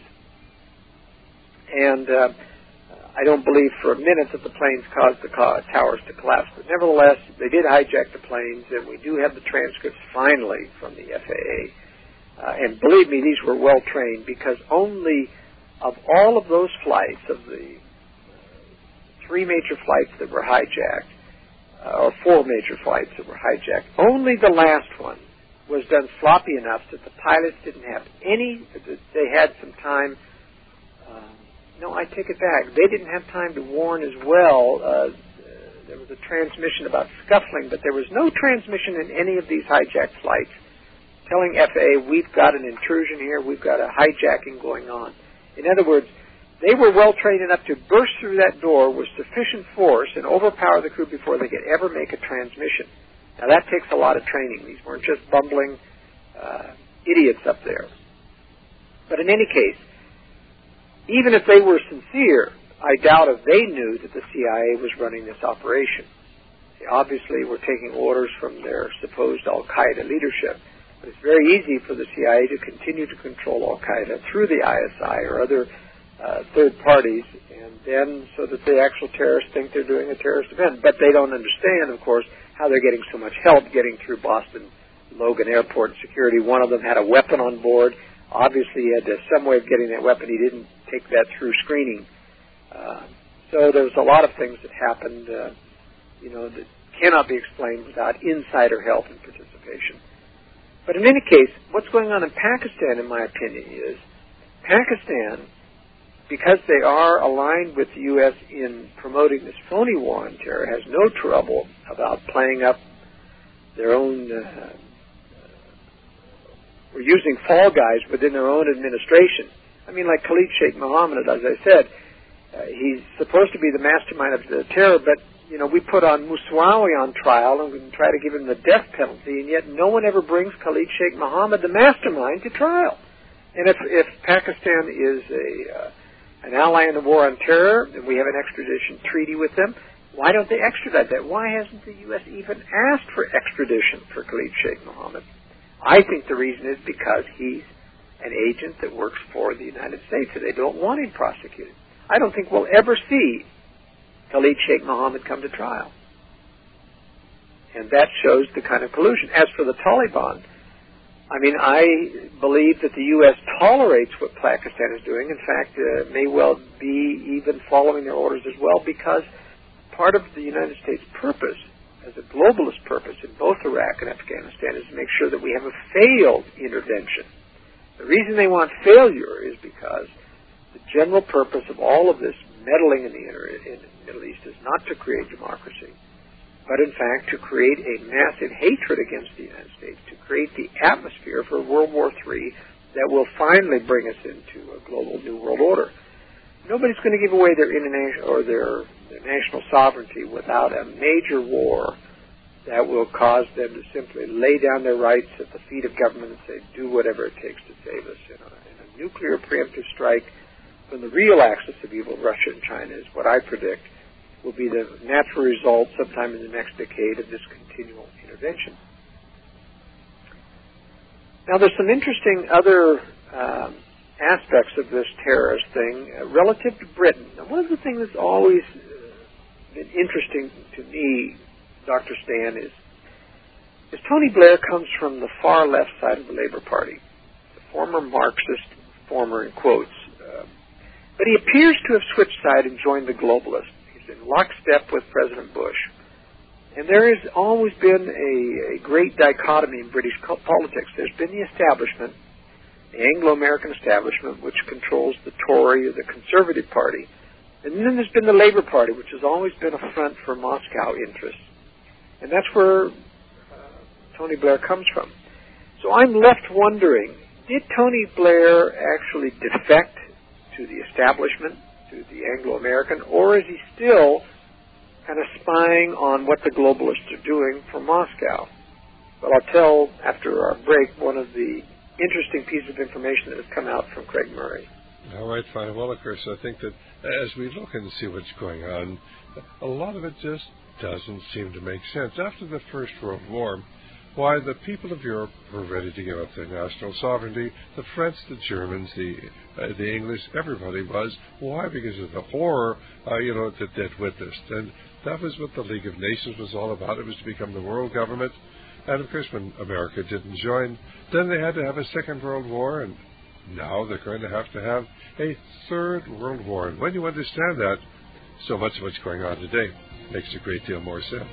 Speaker 3: And I don't believe for a minute that the planes caused the towers to collapse. But nevertheless, they did hijack the planes, and we do have the transcripts finally from the FAA. And believe me, these were well trained, because only of all of those flights, of the 3 major flights that were hijacked, or 4 major flights that were hijacked, only the last one was done sloppy enough that the pilots didn't have they had some time. No, I take it back. They didn't have time to warn as well. There was a transmission about scuffling, but there was no transmission in any of these hijacked flights telling FAA, we've got an intrusion here, we've got a hijacking going on. In other words, they were well trained enough to burst through that door with sufficient force and overpower the crew before they could ever make a transmission. Now, that takes a lot of training. These weren't just bumbling idiots up there. But in any case, even if they were sincere, I doubt if they knew that the CIA was running this operation. They obviously were taking orders from their supposed Al-Qaeda leadership. But it's very easy for the CIA to continue to control Al-Qaeda through the ISI or other third parties, and then so that the actual terrorists think they're doing a terrorist event. But they don't understand, of course, how they're getting so much help getting through Boston Logan Airport security. One of them had a weapon on board. Obviously, he had some way of getting that weapon. He didn't take that through screening. So there was a lot of things that happened, that cannot be explained without insider help and participation. But in any case, what's going on in Pakistan, in my opinion, is Pakistan, because they are aligned with the U.S. in promoting this phony war on terror, has no trouble about playing up their own, or using fall guys within their own administration. I mean, like Khalid Sheikh Mohammed, as I said, he's supposed to be the mastermind of the terror, but we put on Moussaoui on trial and we try to give him the death penalty, and yet no one ever brings Khalid Sheikh Mohammed, the mastermind, to trial. And if Pakistan is an ally in the war on terror, and we have an extradition treaty with them. Why don't they extradite that? Why hasn't the U.S. even asked for extradition for Khalid Sheikh Mohammed? I think the reason is because he's an agent that works for the United States, and they don't want him prosecuted. I don't think we'll ever see Khalid Sheikh Mohammed come to trial. And that shows the kind of collusion. As for the Taliban, I mean, I believe that the U.S. tolerates what Pakistan is doing. In fact, may well be even following their orders as well, because part of the United States' purpose, as a globalist purpose in both Iraq and Afghanistan, is to make sure that we have a failed intervention. The reason they want failure is because the general purpose of all of this meddling in the Middle East is not to create democracy, but in fact to create a massive hatred against the United States, to create the atmosphere for World War III that will finally bring us into a global New World Order. Nobody's going to give away their international or their national sovereignty without a major war that will cause them to simply lay down their rights at the feet of government and say, do whatever it takes to save us. And a nuclear preemptive strike from the real axis of evil, Russia and China, is what I predict will be the natural result sometime in the next decade of this continual intervention. Now, there's some interesting other aspects of this terrorist thing relative to Britain. Now, one of the things that's always been interesting to me, Dr. Stan, is Tony Blair comes from the far left side of the Labour Party, the former Marxist, former in quotes, but he appears to have switched side and joined the globalists. He's in lockstep with President Bush. And there has always been a great dichotomy in British politics. There's been the establishment, the Anglo-American establishment, which controls the Tory or the Conservative Party. And then there's been the Labour Party, which has always been a front for Moscow interests. And that's where Tony Blair comes from. So I'm left wondering, did Tony Blair actually defect to the establishment, to the Anglo-American, or is he still kind of spying on what the globalists are doing from Moscow? Well, I'll tell after our break one of the interesting pieces of information that has come out from Craig Murray.
Speaker 2: All right, fine. Well, of course, I think that as we look and see what's going on, a lot of it just doesn't seem to make sense. After the First World War, why the people of Europe were ready to give up their national sovereignty. The French, the Germans, the English, everybody was. Why? Because of the horror, that they'd witnessed. And that was what the League of Nations was all about. It was to become the world government. And, of course, when America didn't join, then they had to have a Second World War, and now they're going to have a Third World War. And when you understand that, so much of what's going on today makes a great deal more sense.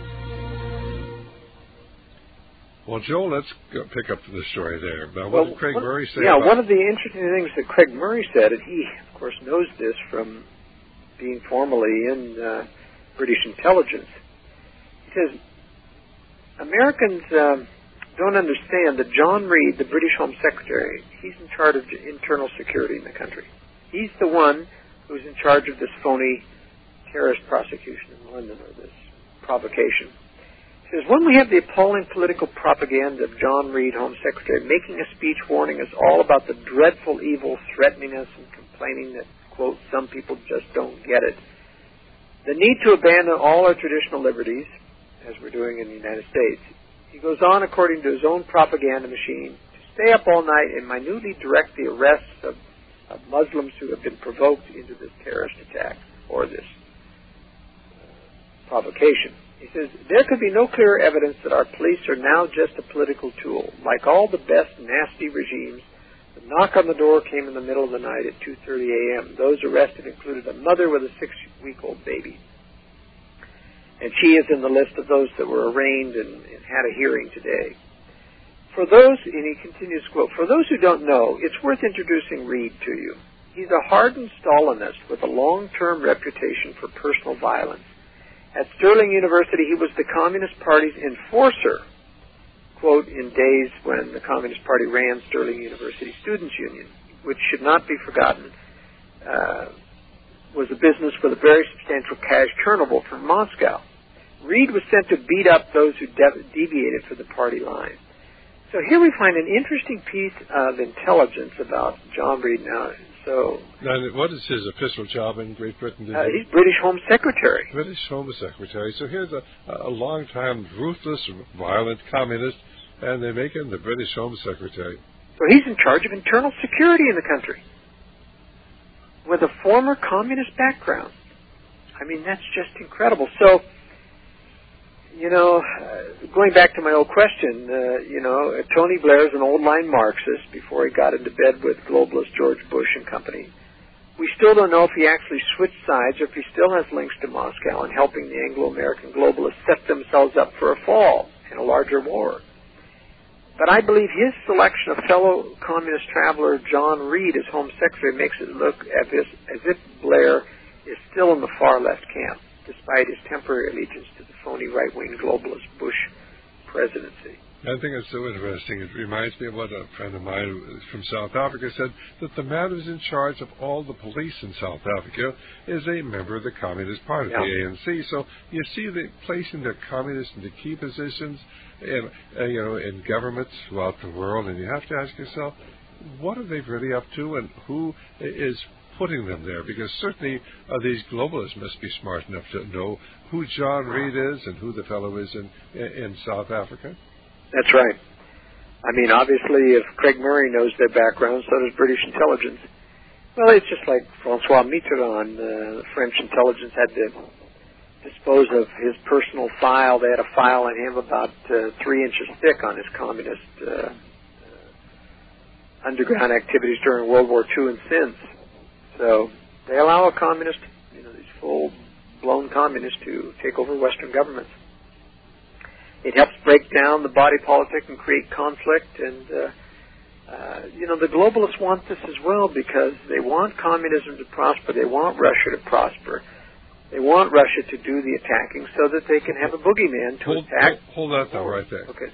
Speaker 2: Well, Joel, let's pick up the story there. Now, what did Craig Murray say?
Speaker 3: Yeah, one of the interesting things that Craig Murray said, and he, of course, knows this from being formerly in British intelligence, he says, Americans don't understand that John Reid, the British Home Secretary, he's in charge of internal security in the country. He's the one who's in charge of this phony terrorist prosecution in London, or this provocation. He says, when we have the appalling political propaganda of John Reid, Home Secretary, making a speech warning us all about the dreadful evil threatening us and complaining that, quote, some people just don't get it, the need to abandon all our traditional liberties, as we're doing in the United States. He goes on, according to his own propaganda machine, to stay up all night and minutely direct the arrests of Muslims who have been provoked into this terrorist attack or this provocation. He says, there could be no clearer evidence that our police are now just a political tool. Like all the best nasty regimes, the knock on the door came in the middle of the night at 2:30 a.m. Those arrested included a mother with a 6-week-old baby. And she is in the list of those that were arraigned and had a hearing today. For those, and he continues to quote, for those who don't know, it's worth introducing Reid to you. He's a hardened Stalinist with a long-term reputation for personal violence. At Sterling University, he was the Communist Party's enforcer, quote, in days when the Communist Party ran Sterling University Students' Union, which should not be forgotten, was a business with a very substantial cash turnable from Moscow. Reid was sent to beat up those who deviated from the party line. So here we find an interesting piece of intelligence about John Reid. Now, So,
Speaker 2: and what is his official job in Great Britain?
Speaker 3: He's British Home Secretary.
Speaker 2: British Home Secretary. So here's a long-time ruthless, violent communist, and they make him the British Home Secretary.
Speaker 3: So he's in charge of internal security in the country with a former communist background. I mean, that's just incredible. So, going back to my old question, Tony Blair is an old-line Marxist before he got into bed with globalist George Bush and company. We still don't know if he actually switched sides or if he still has links to Moscow and helping the Anglo-American globalists set themselves up for a fall in a larger war. But I believe his selection of fellow communist traveler John Reed as Home Secretary makes it look as if Blair is still in the far left camp, despite his temporary allegiance to the phony right-wing globalist Bush presidency.
Speaker 2: I think it's so interesting. It reminds me of what a friend of mine from South Africa said, that the man who's in charge of all the police in South Africa is a member of the Communist Party, the ANC. So you see the placing the communists into key positions in governments throughout the world, and you have to ask yourself, what are they really up to, and who is putting them there? Because certainly these globalists must be smart enough to know who John Reed is and who the fellow is in South Africa.
Speaker 3: That's right. I mean, obviously, if Craig Murray knows their background, so does British intelligence. Well, it's just like Francois Mitterrand. French intelligence had to dispose of his personal file. They had a file on him about 3 inches thick on his communist underground activities during World War II and since. So they allow a communist, these full-blown communists to take over Western governments. It helps break down the body politic and create conflict. And, the globalists want this as well because they want communism to prosper. They want Russia to prosper. They want Russia to do the attacking so that they can have a boogeyman to attack.
Speaker 2: Hold that though right there.
Speaker 3: Okay.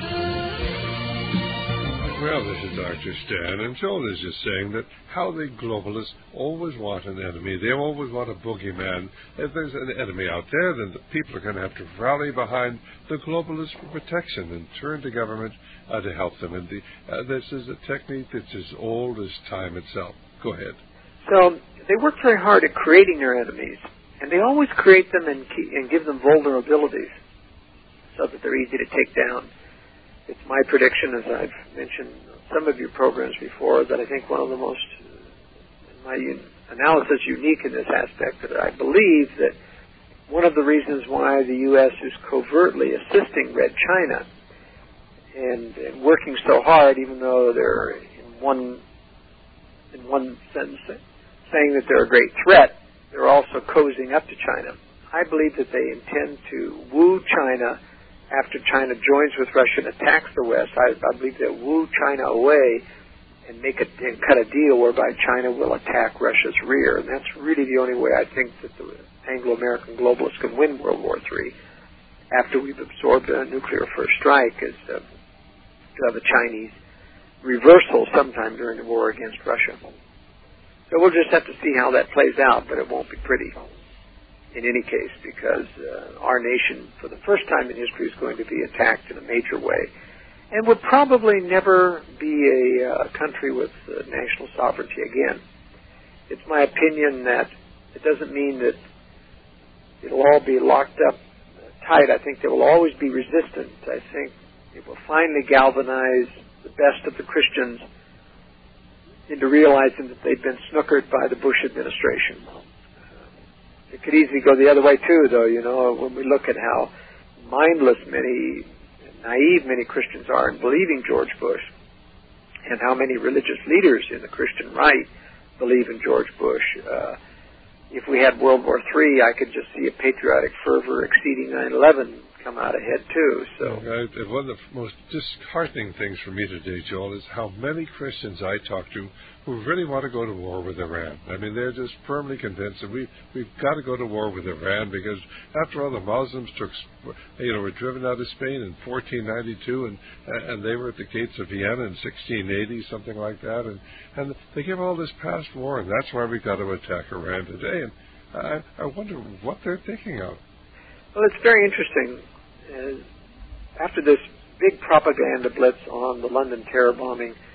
Speaker 2: Well, this is Dr. Stan, and Joel is just saying that how the globalists always want an enemy. They always want a boogeyman. If there's an enemy out there, then the people are going to have to rally behind the globalists for protection and turn to government to help them. And this is a technique that's as old as time itself. Go ahead.
Speaker 3: So they work very hard at creating their enemies, and they always create them and give them vulnerabilities so that they're easy to take down. It's my prediction, as I've mentioned in some of your programs before, that I think one of the most, in my analysis, unique in this aspect, that I believe that one of the reasons why the U.S. is covertly assisting Red China and working so hard, even though they're in one sense saying that they're a great threat, they're also cozying up to China. I believe that they intend to woo China after China joins with Russia and attacks the West. I believe they'll woo China away and cut a deal whereby China will attack Russia's rear. And that's really the only way I think that the Anglo-American globalists can win World War III after we've absorbed a nuclear first strike, is to have a Chinese reversal sometime during the war against Russia. So we'll just have to see how that plays out, but it won't be pretty in any case, because our nation, for the first time in history, is going to be attacked in a major way, and will probably never be a country with national sovereignty again. It's my opinion that it doesn't mean that it'll all be locked up tight. I think there will always be resistance. I think it will finally galvanize the best of the Christians into realizing that they've been snookered by the Bush administration. It could easily go the other way, too, though, when we look at how mindless naive many Christians are in believing George Bush, and how many religious leaders in the Christian right believe in George Bush. If we had World War III, I could just see a patriotic fervor exceeding 9/11 come out ahead, too. So
Speaker 2: one of the most disheartening things for me today, Joel, is how many Christians I talk to who really want to go to war with Iran. I mean, they're just firmly convinced that we've got to go to war with Iran because, after all, the Muslims were driven out of Spain in 1492, and they were at the gates of Vienna in 1680, something like that, and they give all this past war, and that's why we've got to attack Iran today. And I wonder what they're thinking of.
Speaker 3: Well, it's very interesting. After this big propaganda blitz on the London terror bombing,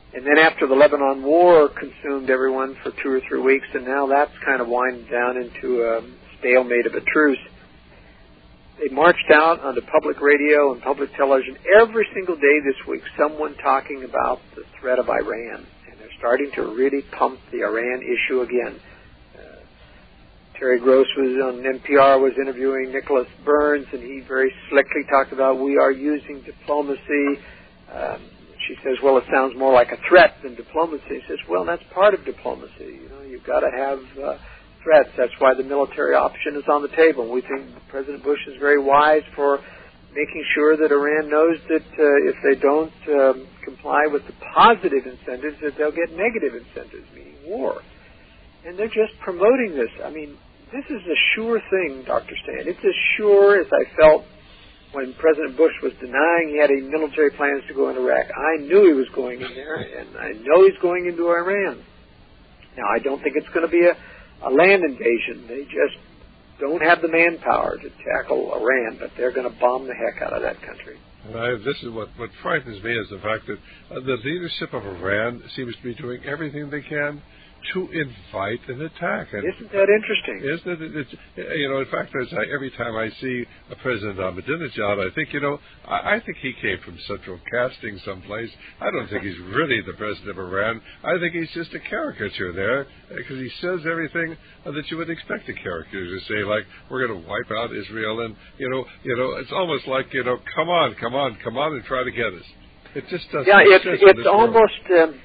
Speaker 3: And then after the Lebanon war consumed everyone for 2 or 3 weeks, and now that's kind of winding down into a stalemate of a truce, they marched out onto public radio and public television every single day this week, someone talking about the threat of Iran. And they're starting to really pump the Iran issue again. Terry Gross was on NPR, was interviewing Nicholas Burns, and he very slickly talked about we are using diplomacy. She says, well, it sounds more like a threat than diplomacy. He says, well, that's part of diplomacy. You know, you've got to have threats. That's why the military option is on the table. We think President Bush is very wise for making sure that Iran knows that if they don't comply with the positive incentives, that they'll get negative incentives, meaning war. And they're just promoting this. I mean, this is a sure thing, Dr. Stan. It's as sure as I felt when President Bush was denying he had any military plans to go into Iraq. I knew he was going in there, and I know he's going into Iran. Now, I don't think it's going to be a land invasion. They just don't have the manpower to tackle Iran, but they're going to bomb the heck out of that country.
Speaker 2: This is what frightens me, is the fact that the leadership of Iran seems to be doing everything they can to invite an attack. And
Speaker 3: isn't that interesting?
Speaker 2: Isn't it? It's, in fact, every time I see a President Ahmadinejad, I think, I think he came from Central Casting someplace. I don't think he's really the President of Iran. I think he's just a caricature there, because he says everything that you would expect a caricature to say, like, we're going to wipe out Israel, and, it's almost like, come on, and try to get us. It just doesn't.
Speaker 3: Yeah, it's almost,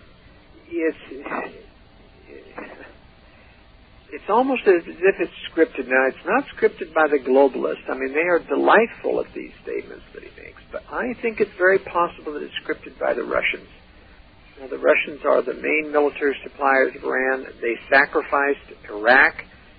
Speaker 3: it's almost as if it's scripted. Now, it's not scripted by the globalists. I mean, they are delightful at these statements that he makes. But I think it's very possible that it's scripted by the Russians. Now, the Russians are the main military suppliers of Iran. They sacrificed Iraq,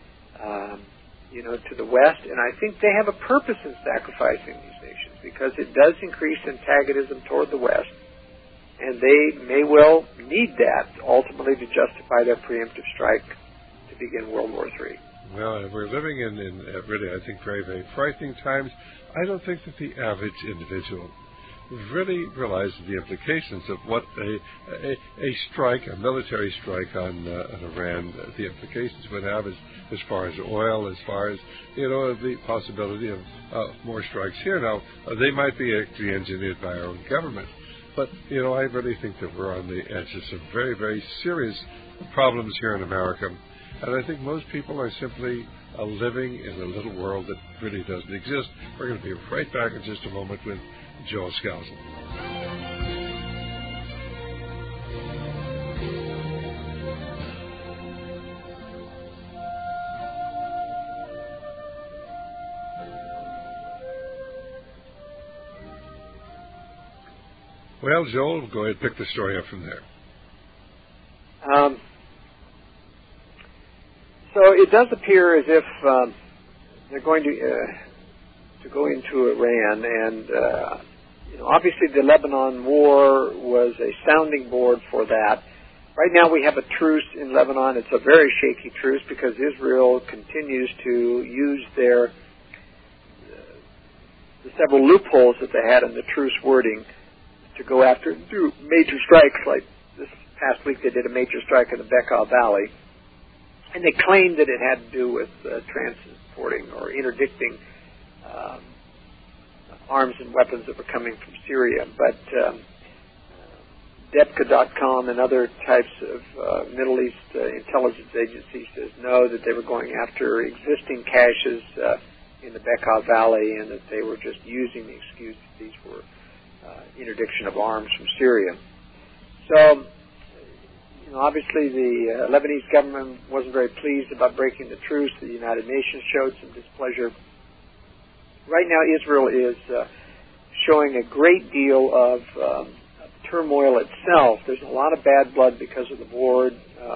Speaker 3: to the West. And I think they have a purpose in sacrificing these nations, because it does increase antagonism toward the West. And they may well need that ultimately to justify their preemptive strike to begin World War III.
Speaker 2: Well, we're living in really, I think, very, very frightening times. I don't think that the average individual really realizes the implications of what a strike, a military strike on Iran, the implications would have as far as oil, as far as, the possibility of more strikes here. Now, they might be actually engineered by our own government. But, I really think that we're on the edge of some very, very serious problems here in America. And I think most people are simply living in a little world that really doesn't exist. We're going to be right back in just a moment with Joel Skousen. Well, Joel, go ahead and pick the story up from there.
Speaker 3: So it does appear as if they're going to go into Iran, and obviously the Lebanon war was a sounding board for that. Right now we have a truce in Lebanon. It's a very shaky truce because Israel continues to use the several loopholes that they had in the truce wording to go after and do major strikes. Like this past week they did a major strike in the Bekaa Valley. And they claimed that it had to do with transporting or interdicting arms and weapons that were coming from Syria. But Debka.com and other types of Middle East intelligence agencies says no, that they were going after existing caches in the Bekaa Valley, and that they were just using the excuse that these were interdiction of arms from Syria. So, obviously the Lebanese government wasn't very pleased about breaking the truce. The United Nations showed some displeasure. Right now, Israel is showing a great deal of turmoil itself. There's a lot of bad blood because of the war.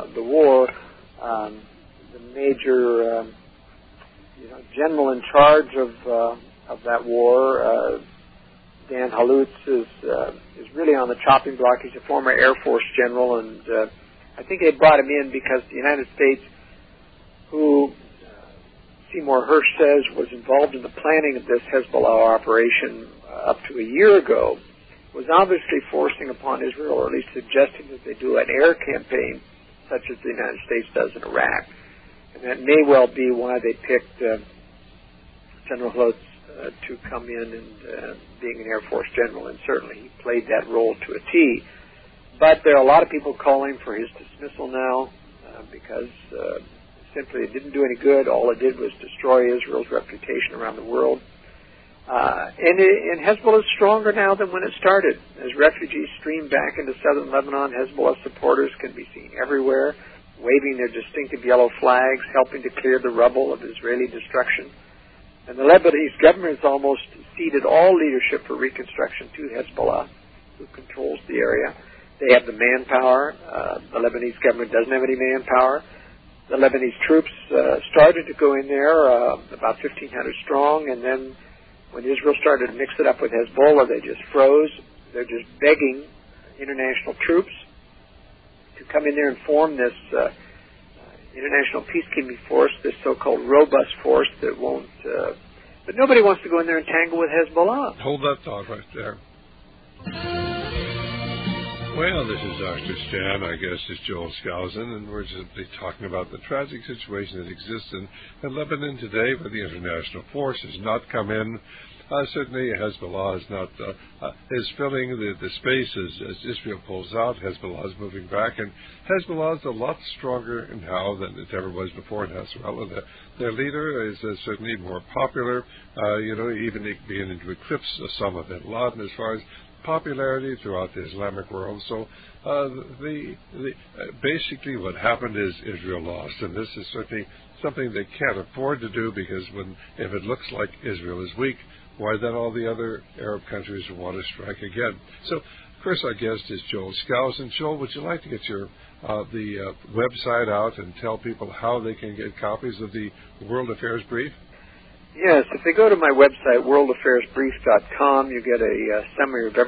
Speaker 3: The major general in charge of that war, Dan Halutz, is really on the chopping block. He's a former Air Force general, and I think they brought him in because the United States, who Seymour Hersh says was involved in the planning of this Hezbollah operation up to a year ago, was obviously forcing upon Israel, or at least suggesting that they do an air campaign such as the United States does in Iraq. And that may well be why they picked General Holtz to come in and being an Air Force general, and certainly he played that role to a T. But there are a lot of people calling for his dismissal now because simply it didn't do any good. All it did was destroy Israel's reputation around the world. And Hezbollah is stronger now than when it started. As refugees stream back into southern Lebanon, Hezbollah supporters can be seen everywhere, waving their distinctive yellow flags, helping to clear the rubble of Israeli destruction. And the Lebanese government has almost ceded all leadership for reconstruction to Hezbollah, who controls the area. They have the manpower. The Lebanese government doesn't have any manpower. The Lebanese troops started to go in there, about 1,500 strong, and then when Israel started to mix it up with Hezbollah, they just froze. They're just begging international troops to come in there and form this international peacekeeping force, this so-called robust force that won't... but nobody wants to go in there and tangle with Hezbollah.
Speaker 2: Hold that thought right there. Well, this is Dr. Stan. Our guest is Joel Skousen, and we're simply talking about the tragic situation that exists in Lebanon today, where the international force has not come in. Certainly, Hezbollah is not is filling the space as Israel pulls out. Hezbollah is moving back, and Hezbollah is a lot stronger now than it ever was before in Nasrallah. Their leader is certainly more popular, even beginning to eclipse Osama bin Laden as far as popularity throughout the Islamic world. So basically what happened is Israel lost, and this is certainly something they can't afford to do, because if it looks like Israel is weak, why then all the other Arab countries will want to strike again. So, of course, our guest is Joel Skousen. Joel, would you like to get your the website out and tell people how they can get copies of the World Affairs Brief?
Speaker 3: Yes, if they go to my website, worldaffairsbrief.com, you get a summary of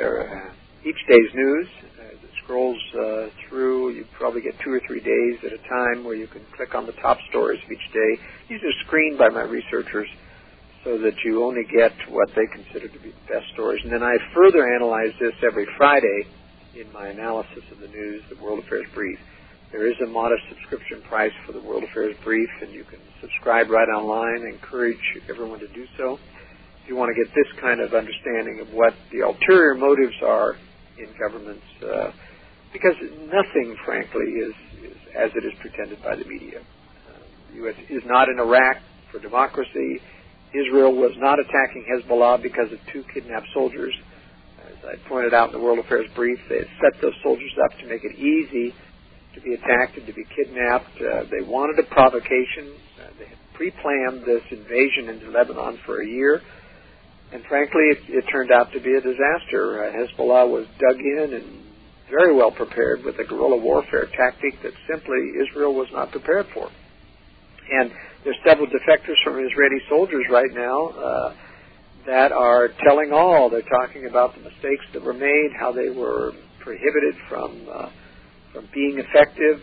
Speaker 3: each day's news. As it scrolls through, you probably get 2 or 3 days at a time where you can click on the top stories of each day. These are screened by my researchers so that you only get what they consider to be the best stories. And then I further analyze this every Friday in my analysis of the news, the World Affairs Brief. There is a modest subscription price for the World Affairs Brief, and you can subscribe right online. I encourage everyone to do so. If you want to get this kind of understanding of what the ulterior motives are in governments, because nothing, frankly, is as it is pretended by the media. The U.S. is not in Iraq for democracy. Israel was not attacking Hezbollah because of 2 kidnapped soldiers. As I pointed out in the World Affairs Brief, they had set those soldiers up to make it easy to be attacked and to be kidnapped. They wanted a provocation. They had pre-planned this invasion into Lebanon for a year. And frankly, it turned out to be a disaster. Hezbollah was dug in and very well prepared with a guerrilla warfare tactic that simply Israel was not prepared for. And there's several defectors from Israeli soldiers right now that are telling all. They're talking about the mistakes that were made, how they were prohibited from being effective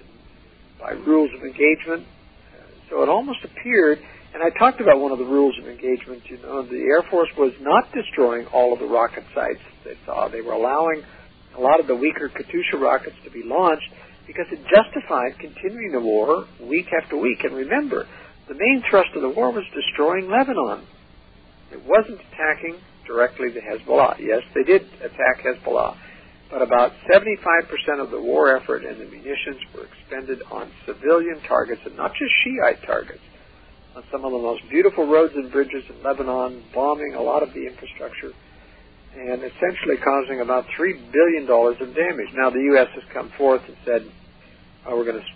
Speaker 3: by rules of engagement. So it almost appeared, and I talked about one of the rules of engagement, the Air Force was not destroying all of the rocket sites they saw. They were allowing a lot of the weaker Katyusha rockets to be launched because it justified continuing the war week after week. And remember, the main thrust of the war was destroying Lebanon. It wasn't attacking directly the Hezbollah. Yes, they did attack Hezbollah, but about 75% of the war effort and the munitions were expended on civilian targets, and not just Shiite targets, on some of the most beautiful roads and bridges in Lebanon, bombing a lot of the infrastructure, and essentially causing about $3 billion of damage. Now, the U.S. has come forth and said, we're going to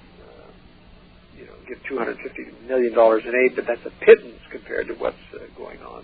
Speaker 3: give $250 million in aid, but that's a pittance compared to what's going on.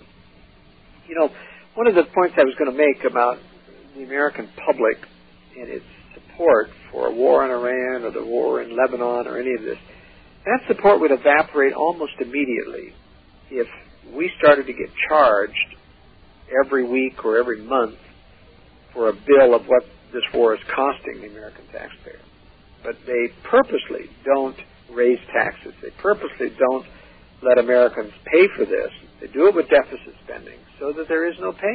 Speaker 3: One of the points I was going to make about the American public and its support for a war in Iran or the war in Lebanon or any of this, that support would evaporate almost immediately if we started to get charged every week or every month for a bill of what this war is costing the American taxpayer. But they purposely don't raise taxes. They purposely don't let Americans pay for this. They do it with deficit spending so that there is no pain,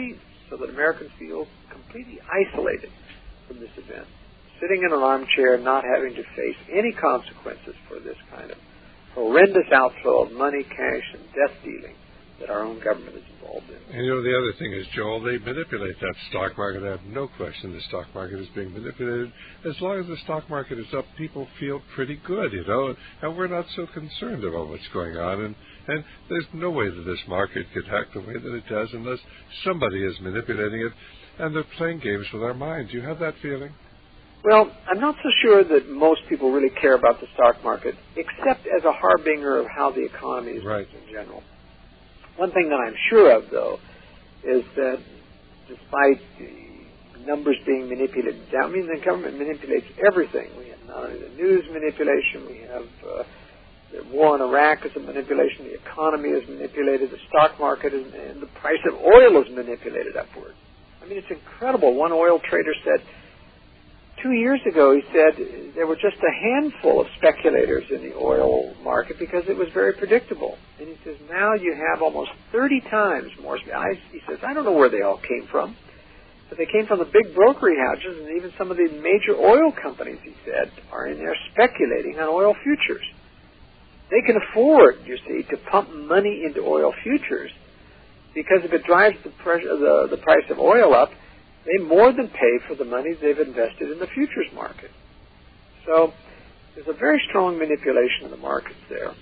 Speaker 3: so that Americans feel completely isolated from this event, sitting in an armchair, not having to face any consequences for this kind of horrendous outflow of money, cash, and death dealing that our own government is involved in.
Speaker 2: And the other thing is, Joel, they manipulate that stock market. I have no question the stock market is being manipulated. As long as the stock market is up, people feel pretty good, and we're not so concerned about what's going on. And there's no way that this market could act the way that it does unless somebody is manipulating it, and they're playing games with our minds. Do you have that feeling?
Speaker 3: Well, I'm not so sure that most people really care about the stock market, except as a harbinger of how the economy is
Speaker 2: right.
Speaker 3: in general. One thing that I'm sure of, though, is that despite the numbers being manipulated down, the government manipulates everything. We have not only the news manipulation, we have the war in Iraq is a manipulation, the economy is manipulated, the stock market is, and the price of oil is manipulated upward. It's incredible. One oil trader said, 2 years ago, he said there were just a handful of speculators in the oil market because it was very predictable. And he says now you have almost 30 times more. He says, I don't know where they all came from, but they came from the big brokerage houses, and even some of the major oil companies, he said, are in there speculating on oil futures. They can afford, you see, to pump money into oil futures because if it drives the price of oil up, they more than pay for the money they've invested in the futures market. So there's a very strong manipulation of the markets there.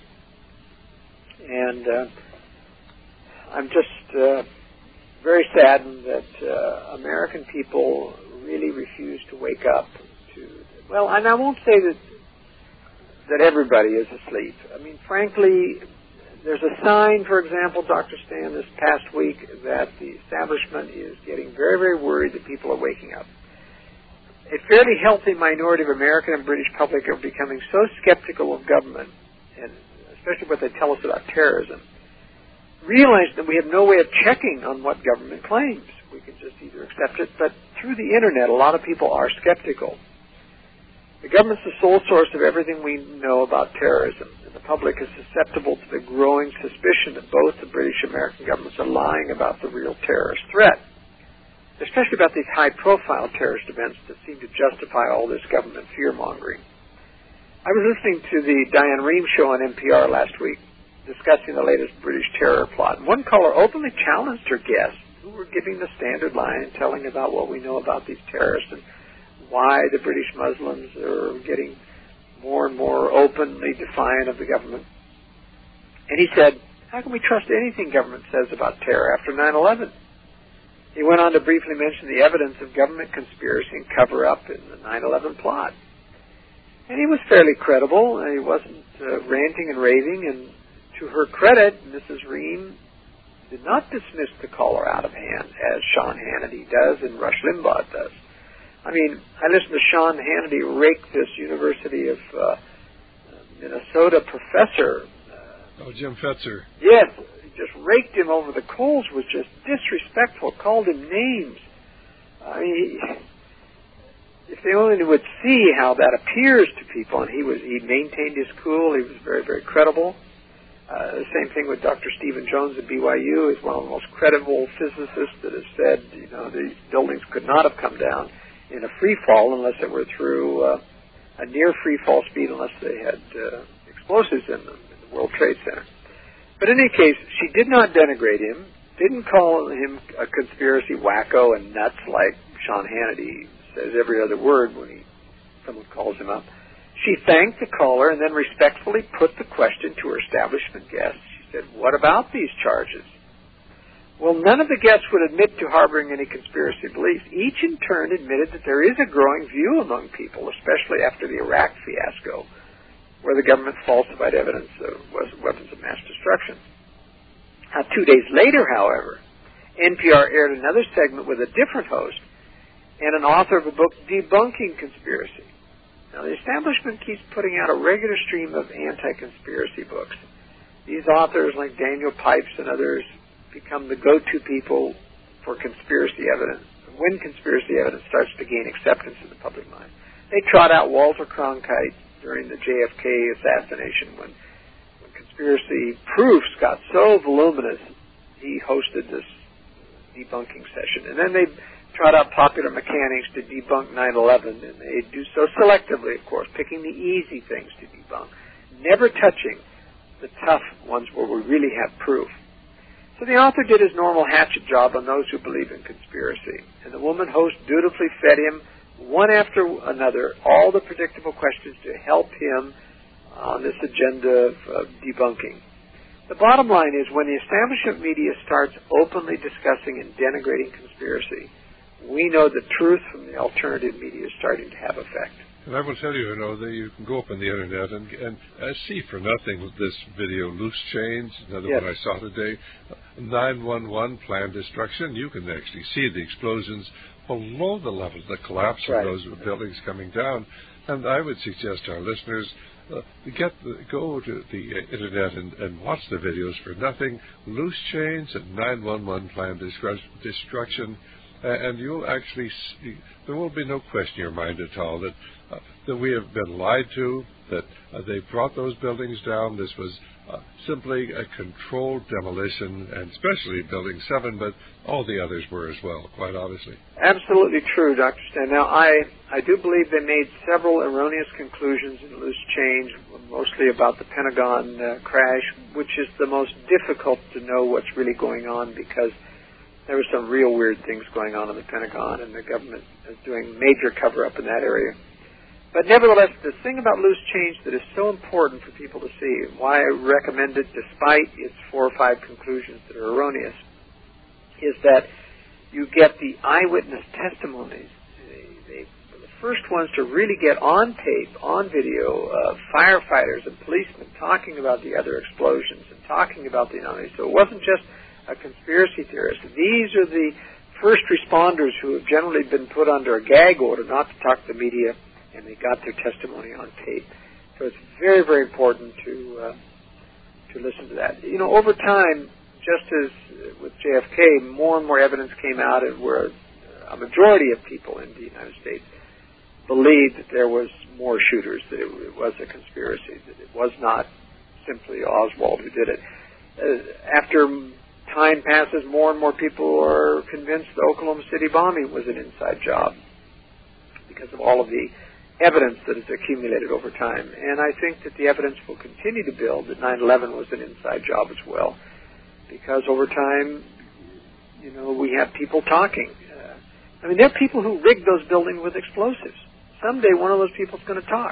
Speaker 3: And I'm just very saddened that American people really refuse to wake up to, well, and I won't say that everybody is asleep. Frankly, there's a sign, for example, Dr. Stan, this past week, that the establishment is getting very, very worried that people are waking up. A fairly healthy minority of American and British public are becoming so skeptical of government, and especially what they tell us about terrorism, realize that we have no way of checking on what government claims. We can just either accept it, but through the Internet, a lot of people are skeptical. The government's the sole source of everything we know about terrorism, and the public is susceptible to the growing suspicion that both the British and American governments are lying about the real terrorist threat, especially about these high-profile terrorist events that seem to justify all this government fear-mongering. I was listening to the Diane Rehm show on NPR last week, discussing the latest British terror plot, and one caller openly challenged her guests, who were giving the standard line, telling about what we know about these terrorists and why the British Muslims are getting more and more openly defiant of the government. And he said, how can we trust anything government says about terror after 9/11? He went on to briefly mention the evidence of government conspiracy and cover-up in the 9/11 plot. And he was fairly credible, and he wasn't ranting and raving, and to her credit, Mrs. Rehm did not dismiss the caller out of hand, as Sean Hannity does and Rush Limbaugh does. I listened to Sean Hannity rake this University of Minnesota professor.
Speaker 2: Jim Fetzer.
Speaker 3: Yes, he just raked him over the coals, was just disrespectful, called him names. If they only would see how that appears to people, and he maintained his cool, he was very, very credible. The same thing with Dr. Stephen Jones at BYU. He's one of the most credible physicists that has said, these buildings could not have come down in a free fall unless it were through a near free fall speed, unless they had explosives in them in the World Trade Center. But in any case, she did not denigrate him, didn't call him a conspiracy wacko and nuts like Sean Hannity says every other word when someone calls him up. She thanked the caller and then respectfully put the question to her establishment guests. She said, what about these charges? Well, none of the guests would admit to harboring any conspiracy beliefs. Each in turn admitted that there is a growing view among people, especially after the Iraq fiasco, where the government falsified evidence of weapons of mass destruction. Now, 2 days later, however, NPR aired another segment with a different host and an author of a book debunking conspiracy. Now, the establishment keeps putting out a regular stream of anti-conspiracy books. These authors, like Daniel Pipes and others, become the go-to people for conspiracy evidence, when conspiracy evidence starts to gain acceptance in the public mind. They trot out Walter Cronkite during the JFK assassination when conspiracy proofs got so voluminous, he hosted this debunking session. And then they trot out Popular Mechanics to debunk 9/11, and they do so selectively, of course, picking the easy things to debunk, never touching the tough ones where we really have proof. So the author did his normal hatchet job on those who believe in conspiracy, and the woman host dutifully fed him, one after another, all the predictable questions to help him on this agenda of debunking. The bottom line is, when the establishment media starts openly discussing and denigrating conspiracy, we know the truth from the alternative media is starting to have effect.
Speaker 2: And I will tell you, that you can go up on the Internet and see for nothing this video, Loose Change, another one I saw today, 9/11 planned destruction. You can actually see the explosions below the level, the collapse of those buildings coming down. And I would suggest to our listeners, go to the Internet and watch the videos for nothing. Loose Change and 9/11 planned destruction. And you'll actually see, there will be no question in your mind at all that we have been lied to, that they brought those buildings down. This was simply a controlled demolition, and especially Building 7, but all the others were as well, quite obviously.
Speaker 3: Absolutely true, Dr. Stan. Now, I do believe they made several erroneous conclusions in Loose Change, mostly about the Pentagon crash, which is the most difficult to know what's really going on, because there were some real weird things going on in the Pentagon, and the government is doing major cover-up in that area. But nevertheless, the thing about Loose Change that is so important for people to see, why I recommend it despite its 4 or 5 conclusions that are erroneous, is that you get the eyewitness testimonies. They were the first ones to really get on tape, on video, firefighters and policemen talking about the other explosions and talking about the anomalies. So it wasn't just a conspiracy theorist. These are the first responders who have generally been put under a gag order not to talk to the media, and they got their testimony on tape. So it's very, very important to listen to that. Over time, just as with JFK, more and more evidence came out, and where a majority of people in the United States believed that there was more shooters, that it was a conspiracy, that it was not simply Oswald who did it. After time passes, more and more people are convinced the Oklahoma City bombing was an inside job because of all of the evidence that has accumulated over time. And I think that the evidence will continue to build that 9/11 was an inside job as well, because over time, we have people talking. There are people who rigged those buildings with explosives. Someday one of those people is going to talk.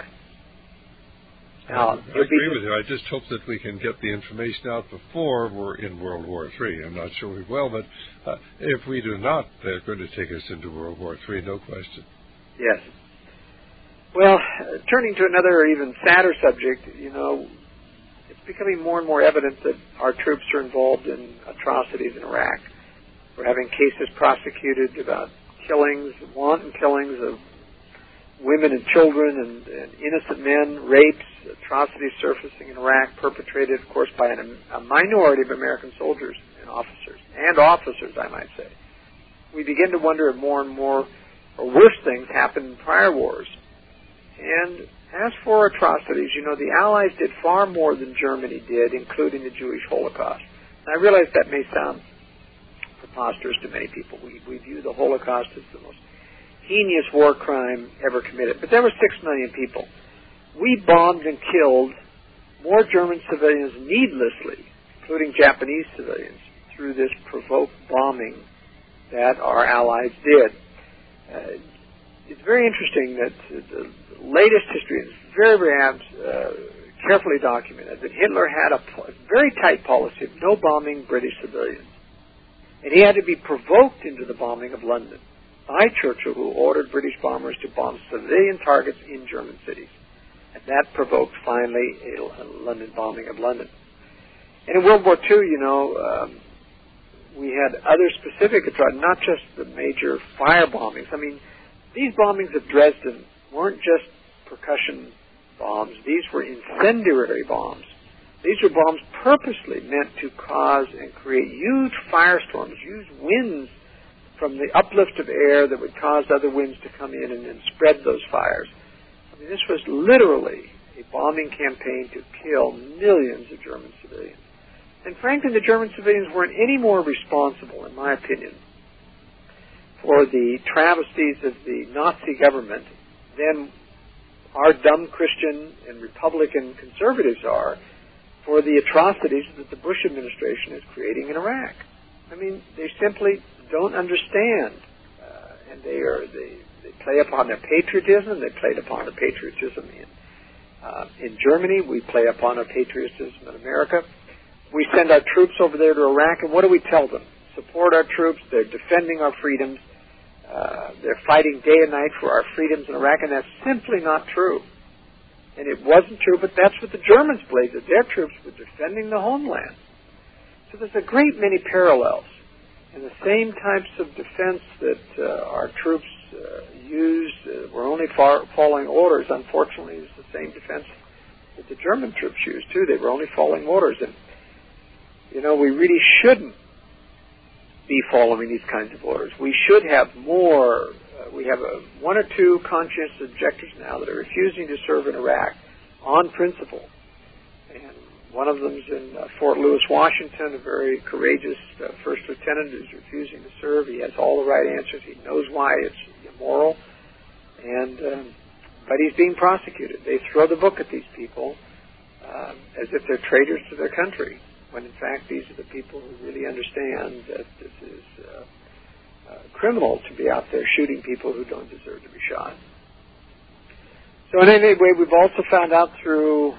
Speaker 3: Now,
Speaker 2: I agree with you. I just hope that we can get the information out before we're in World War III. I'm not sure we will, but if we do not, they're going to take us into World War III, no question.
Speaker 3: Yes. Well, turning to another even sadder subject, it's becoming more and more evident that our troops are involved in atrocities in Iraq. We're having cases prosecuted about killings, wanton killings of women and children and innocent men, rapes, atrocities surfacing in Iraq, perpetrated, of course, by a minority of American soldiers and officers, I might say. We begin to wonder if more and more or worse things happened in prior wars. And as for atrocities, the Allies did far more than Germany did, including the Jewish Holocaust. And I realize that may sound preposterous to many people. We view the Holocaust as the most heinous war crime ever committed. But there were 6 million people. We bombed and killed more German civilians needlessly, including Japanese civilians, through this provoked bombing that our allies did. It's very interesting that the latest history is very, very carefully documented that Hitler had a very tight policy of no bombing British civilians. And he had to be provoked into the bombing of London by Churchill, who ordered British bombers to bomb civilian targets in German cities. And that provoked, finally, a London bombing of London. And in World War II, we had other specific atrocities, not just the major fire bombings. These bombings of Dresden weren't just percussion bombs. These were incendiary bombs. These were bombs purposely meant to cause and create huge firestorms, huge winds from the uplift of air that would cause other winds to come in and then spread those fires. This was literally a bombing campaign to kill millions of German civilians. And frankly, the German civilians weren't any more responsible, in my opinion, for the travesties of the Nazi government than our dumb Christian and Republican conservatives are for the atrocities that the Bush administration is creating in Iraq. I mean, they simply don't understand, and they play upon their patriotism. They played upon the patriotism in Germany. We play upon our patriotism in America. We send our troops over there to Iraq, and what do we tell them? Support our troops. They're defending our freedoms. They're fighting day and night for our freedoms in Iraq, and that's simply not true. And it wasn't true, but that's what the Germans believed, that their troops were defending the homeland. So there's a great many parallels. And the same types of defense that our troops used were only following orders, unfortunately, is the same defense that the German troops used, too. They were only following orders. And, you know, we really shouldn't be following these kinds of orders. We should have more. We have one or two conscientious objectors now that are refusing to serve in Iraq on principle. And one of them's in Fort Lewis, Washington, a very courageous first lieutenant who's refusing to serve. He has all the right answers. He knows why it's immoral. And but he's being prosecuted. They throw the book at these people as if they're traitors to their country, when in fact these are the people who really understand that this is criminal to be out there shooting people who don't deserve to be shot. So in any way, we've also found out through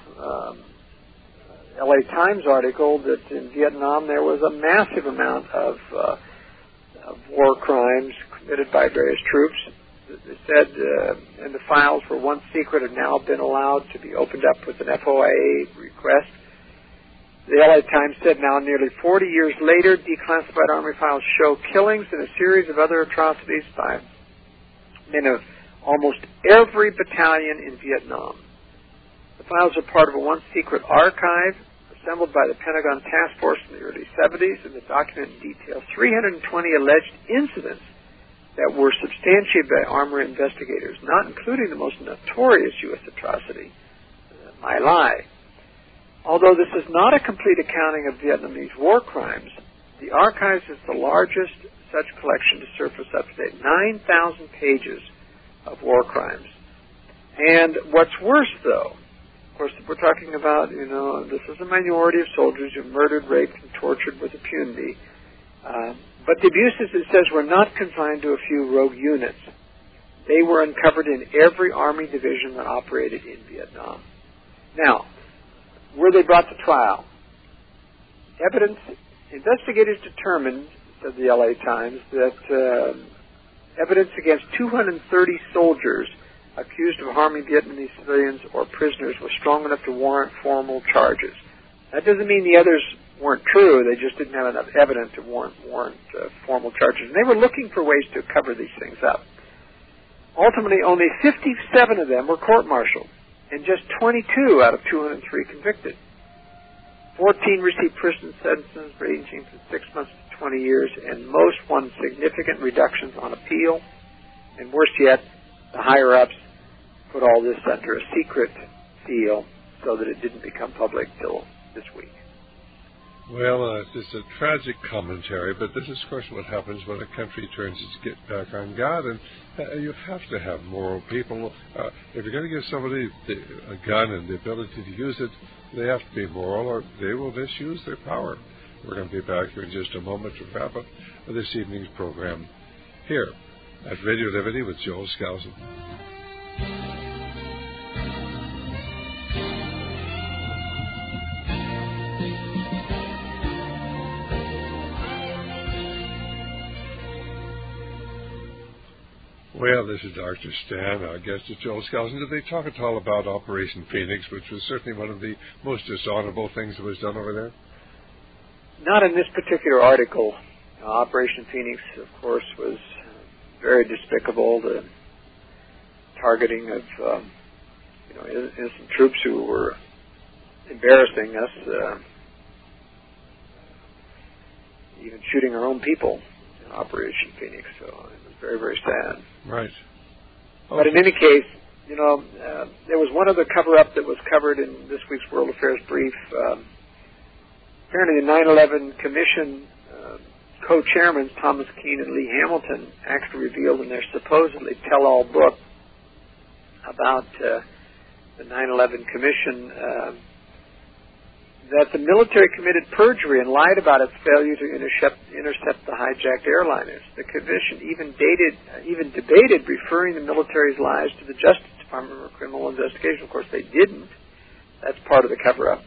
Speaker 3: LA Times article that in Vietnam there was a massive amount of war crimes committed by various troops. They said, and the files were once secret have now been allowed to be opened up with an FOIA request. The LA Times said now, nearly 40 years later, declassified Army files show killings and a series of other atrocities by men of almost every battalion in Vietnam. The files are part of a once-secret archive assembled by the Pentagon Task Force in the early 70s, and the document details 320 alleged incidents that were substantiated by Army investigators, not including the most notorious U.S. atrocity, My Lai. Although this is not a complete accounting of Vietnamese war crimes, the archives is the largest such collection to surface up to date, 9,000 pages of war crimes. And what's worse, though, of course, we're talking about, this is a minority of soldiers who murdered, raped, and tortured with impunity. But the abuses, it says, were not confined to a few rogue units. They were uncovered in every Army division that operated in Vietnam. Now, were they brought to trial? Investigators determined, said the LA Times, that evidence against 230 soldiers accused of harming Vietnamese civilians or prisoners was strong enough to warrant formal charges. That doesn't mean the others weren't true. They just didn't have enough evidence to warrant formal charges. And they were looking for ways to cover these things up. Ultimately, only 57 of them were court-martialed, and just 22 out of 203 convicted. 14 received prison sentences ranging from 6 months to 20 years, and most won significant reductions on appeal. And worse yet, the higher-ups put all this under a secret seal so that it didn't become public till this week.
Speaker 2: Well, it's a tragic commentary, but this is, of course, what happens when a country turns its back on God, and you have to have moral people. If you're going to give somebody a gun and the ability to use it, they have to be moral, or they will misuse their power. We're going to be back here in just a moment to wrap up this evening's program here at Radio Liberty with Joel Skousen. Well, this is Dr. Stan. Our guest is Joel Skousen. Did they talk at all about Operation Phoenix, which was certainly one of the most dishonorable things that was done over there?
Speaker 3: Not in this particular article. Operation Phoenix, of course, was very despicable. The targeting of innocent troops who were embarrassing us, even shooting our own people in Operation Phoenix. So it was very, very sad.
Speaker 2: Right.
Speaker 3: But in any case, there was one other cover-up that was covered in this week's World Affairs Brief. Apparently the 9/11 Commission co-chairmen, Thomas Keane and Lee Hamilton, actually revealed in their supposedly tell-all book about the 9/11 Commission that the military committed perjury and lied about its failure to intercept the hijacked airliners. The Commission even debated referring the military's lies to the Justice Department for criminal investigation. Of course, they didn't. That's part of the cover-up.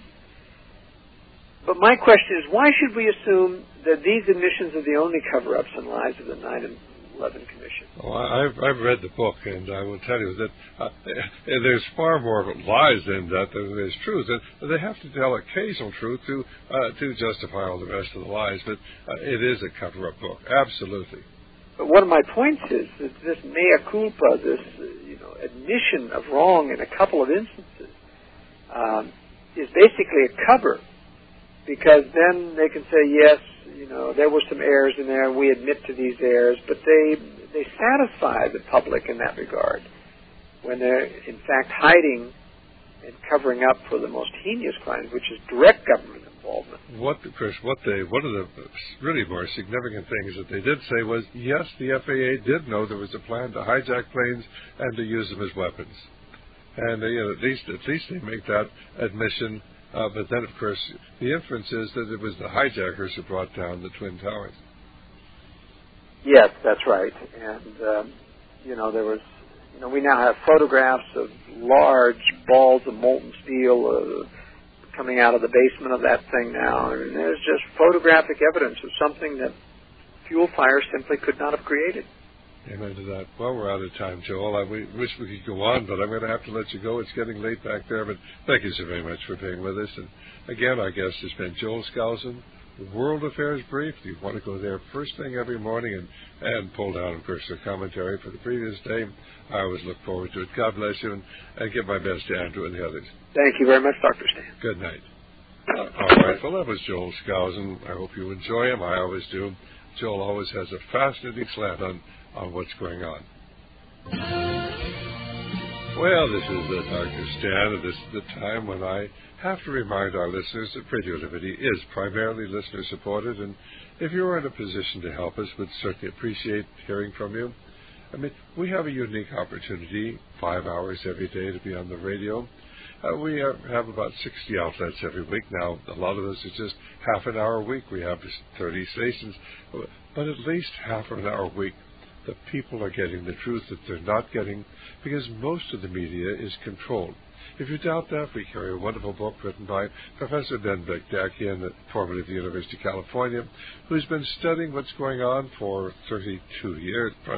Speaker 3: But my question is, why should we assume that these admissions are the only cover-ups and lies of the 9/11 Commission?
Speaker 2: Well, I've read the book, and I will tell you that there's far more lies in that than there's truth. And they have to tell occasional truth to justify all the rest of the lies. But it is a cover-up book, absolutely.
Speaker 3: But one of my points is that this mea culpa, this admission of wrong in a couple of instances, is basically a cover, because then they can say, yes, there were some errors in there, and we admit to these errors, but they satisfy the public in that regard when they're, in fact, hiding and covering up for the most heinous crimes, which is direct government involvement.
Speaker 2: One of the really more significant things that they did say was, yes, the FAA did know there was a plan to hijack planes and to use them as weapons. And at least they make that admission. But then, of course, the inference is that it was the hijackers who brought down the Twin Towers.
Speaker 3: Yes, that's right. And, there was, we now have photographs of large balls of molten steel coming out of the basement of that thing now. And there's just photographic evidence of something that fuel fire simply could not have created.
Speaker 2: Amen to that. Well, we're out of time, Joel. We wish we could go on, but I'm going to have to let you go. It's getting late back there, but thank you so very much for being with us. And again, our guest has been Joel Skousen, World Affairs Brief. You want to go there first thing every morning and pull down, of course, the commentary for the previous day. I always look forward to it. God bless you, and give my best to Andrew and the others.
Speaker 3: Thank you very much, Dr. Stan.
Speaker 2: Good night. All right, well, that was Joel Skousen. I hope you enjoy him. I always do. Joel always has a fascinating slant on what's going on. Well, this is Dr. Stan, and this is the time when I have to remind our listeners that Radio Liberty is primarily listener-supported, and if you're in a position to help us, we'd certainly appreciate hearing from you. I mean, we have a unique opportunity, 5 hours every day, to be on the radio. We have about 60 outlets every week. Now, a lot of those are just half an hour a week. We have 30 stations, but at least half an hour a week. The people are getting the truth that they're not getting, because most of the media is controlled. If you doubt that, we carry a wonderful book written by Professor Ben Bekdakian, formerly of the University of California, who's been studying what's going on for 32 years, for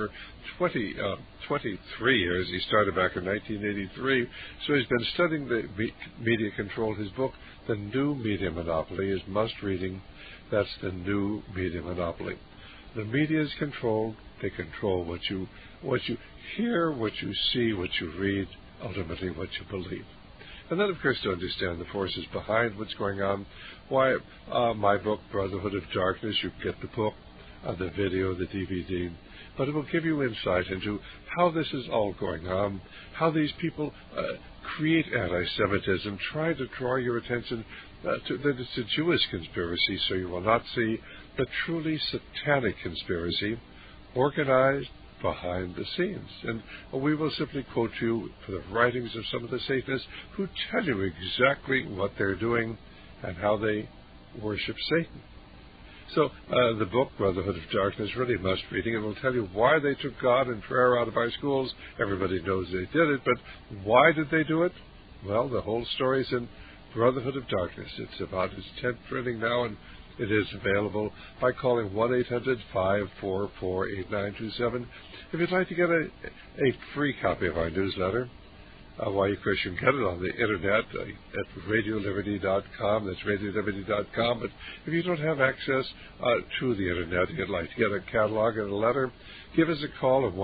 Speaker 2: 23 years. He started back in 1983, so he's been studying the media control. His book, The New Media Monopoly, is must-reading. That's The New Media Monopoly. The media is controlled. They control what you hear, what you see, what you read, ultimately what you believe. And then, of course, to understand the forces behind what's going on, why my book, Brotherhood of Darkness, you can get the book, the video, the DVD, but it will give you insight into how this is all going on, how these people create anti-Semitism, try to draw your attention to that it's a Jewish conspiracy, so you will not see the truly satanic conspiracy organized behind the scenes. And we will simply quote you for the writings of some of the Satanists who tell you exactly what they're doing and how they worship Satan. So the book, Brotherhood of Darkness, really must reading. It will tell you why they took God and prayer out of our schools. Everybody knows they did it, but why did they do it? Well, the whole story is in Brotherhood of Darkness. It's about its 10th printing now, and it is available by calling 1-800-544-8927. If you'd like to get a free copy of our newsletter, why, of course, you can get it on the Internet at radioliberty.com. That's radioliberty.com. But if you don't have access to the Internet, you'd like to get a catalog and a letter, give us a call at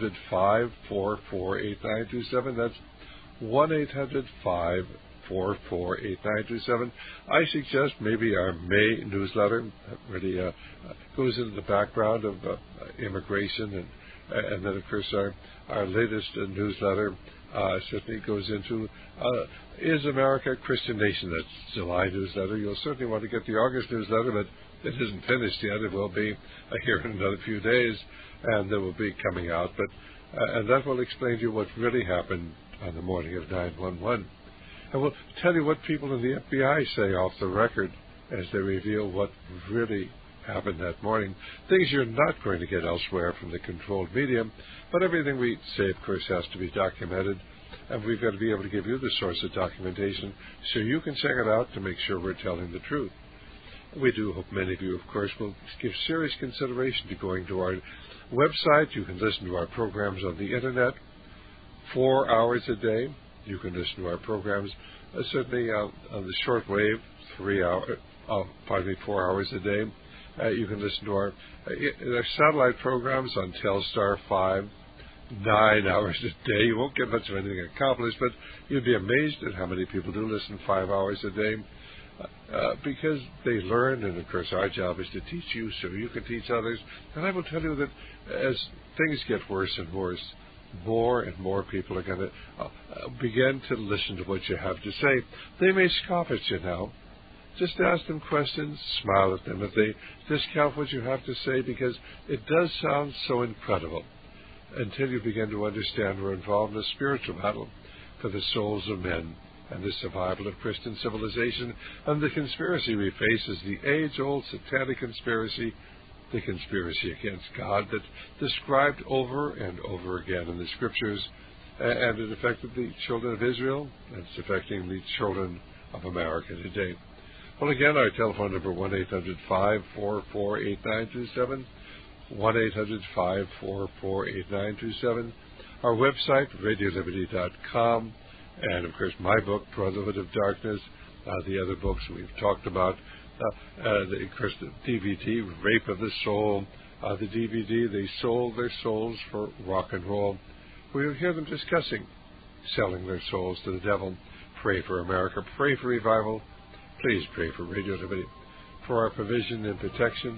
Speaker 2: 1-800-544-8927. That's 1-800-544-8927. I suggest maybe our May newsletter really goes into the background of immigration, and then, of course, our latest newsletter certainly goes into Is America a Christian Nation? That's July newsletter. You'll certainly want to get the August newsletter, but it isn't finished yet. It will be here in another few days, and it will be coming out. But and that will explain to you what really happened on the morning of 9/11. And we'll tell you what people in the FBI say off the record as they reveal what really happened that morning. Things you're not going to get elsewhere from the controlled media, but everything we say, of course, has to be documented, and we've got to be able to give you the source of documentation so you can check it out to make sure we're telling the truth. We do hope many of you, of course, will give serious consideration to going to our website. You can listen to our programs on the Internet 4 hours a day. You can listen to our programs certainly on the shortwave 4 hours a day. You can listen to our satellite programs on Telstar 5, 9 hours a day. You won't get much of anything accomplished, but you'd be amazed at how many people do listen 5 hours a day because they learn, and of course our job is to teach you so you can teach others. And I will tell you that as things get worse and worse, more and more people are going to begin to listen to what you have to say. They may scoff at you now. Just ask them questions, smile at them if they discount what you have to say, because it does sound so incredible until you begin to understand we're involved in a spiritual battle for the souls of men and the survival of Christian civilization. And the conspiracy we face is the age-old satanic conspiracy, the conspiracy against God that's described over and over again in the Scriptures, and it affected the children of Israel, and it's affecting the children of America today. Well, again, our telephone number 1-800-544-8927, 1-800-544-8927. Our website, RadioLiberty.com, and, of course, my book, Brotherhood of Darkness, the other books we've talked about, of course, the DVD, Rape of the Soul, the DVD, They Sold Their Souls for Rock and Roll. We'll hear them discussing selling their souls to the devil. Pray for America. Pray for revival. Please pray for Radio Liberty, for our provision and protection.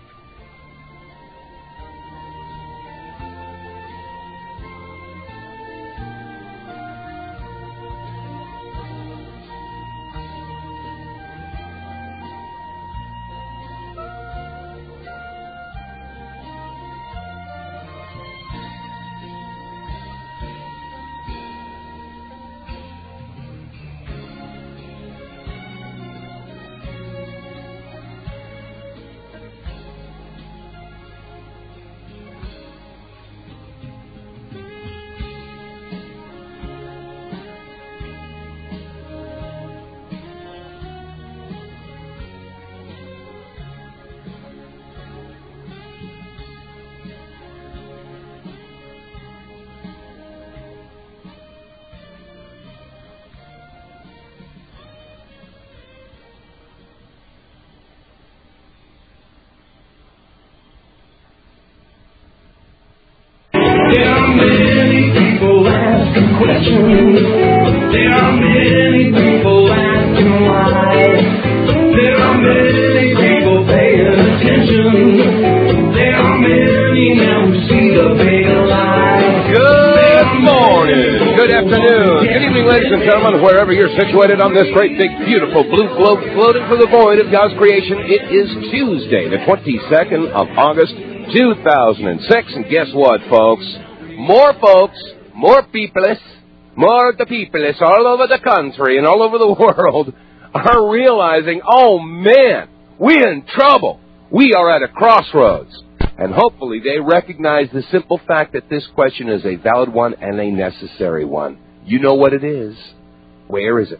Speaker 4: Wherever you're situated on this great, big, beautiful blue globe floating through the void of God's creation, it is Tuesday, the 22nd of August, 2006. And guess what, folks? More peoples, more of the peoples all over the country and all over the world are realizing, oh, man, we're in trouble. We are at a crossroads. And hopefully they recognize the simple fact that this question is a valid one and a necessary one. You know what it is. Where is it?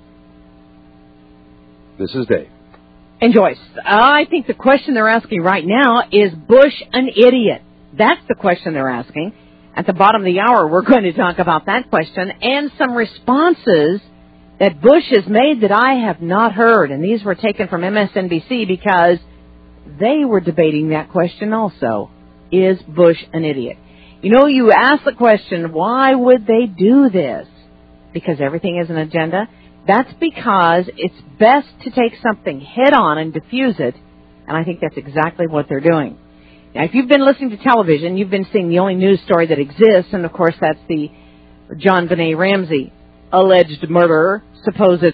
Speaker 4: This is Dave.
Speaker 5: And Joyce, I think the question they're asking right now is Bush an idiot? That's the question they're asking. At the bottom of the hour, we're going to talk about that question and some responses that Bush has made that I have not heard. And these were taken from MSNBC because they were debating that question also. Is Bush an idiot? You know, you ask the question, why would they do this? Because everything is an agenda. That's because it's best to take something head on and diffuse it, and I think that's exactly what they're doing. Now, if you've been listening to television, you've been seeing the only news story that exists, and of course that's the John Benet Ramsey, alleged murderer, supposed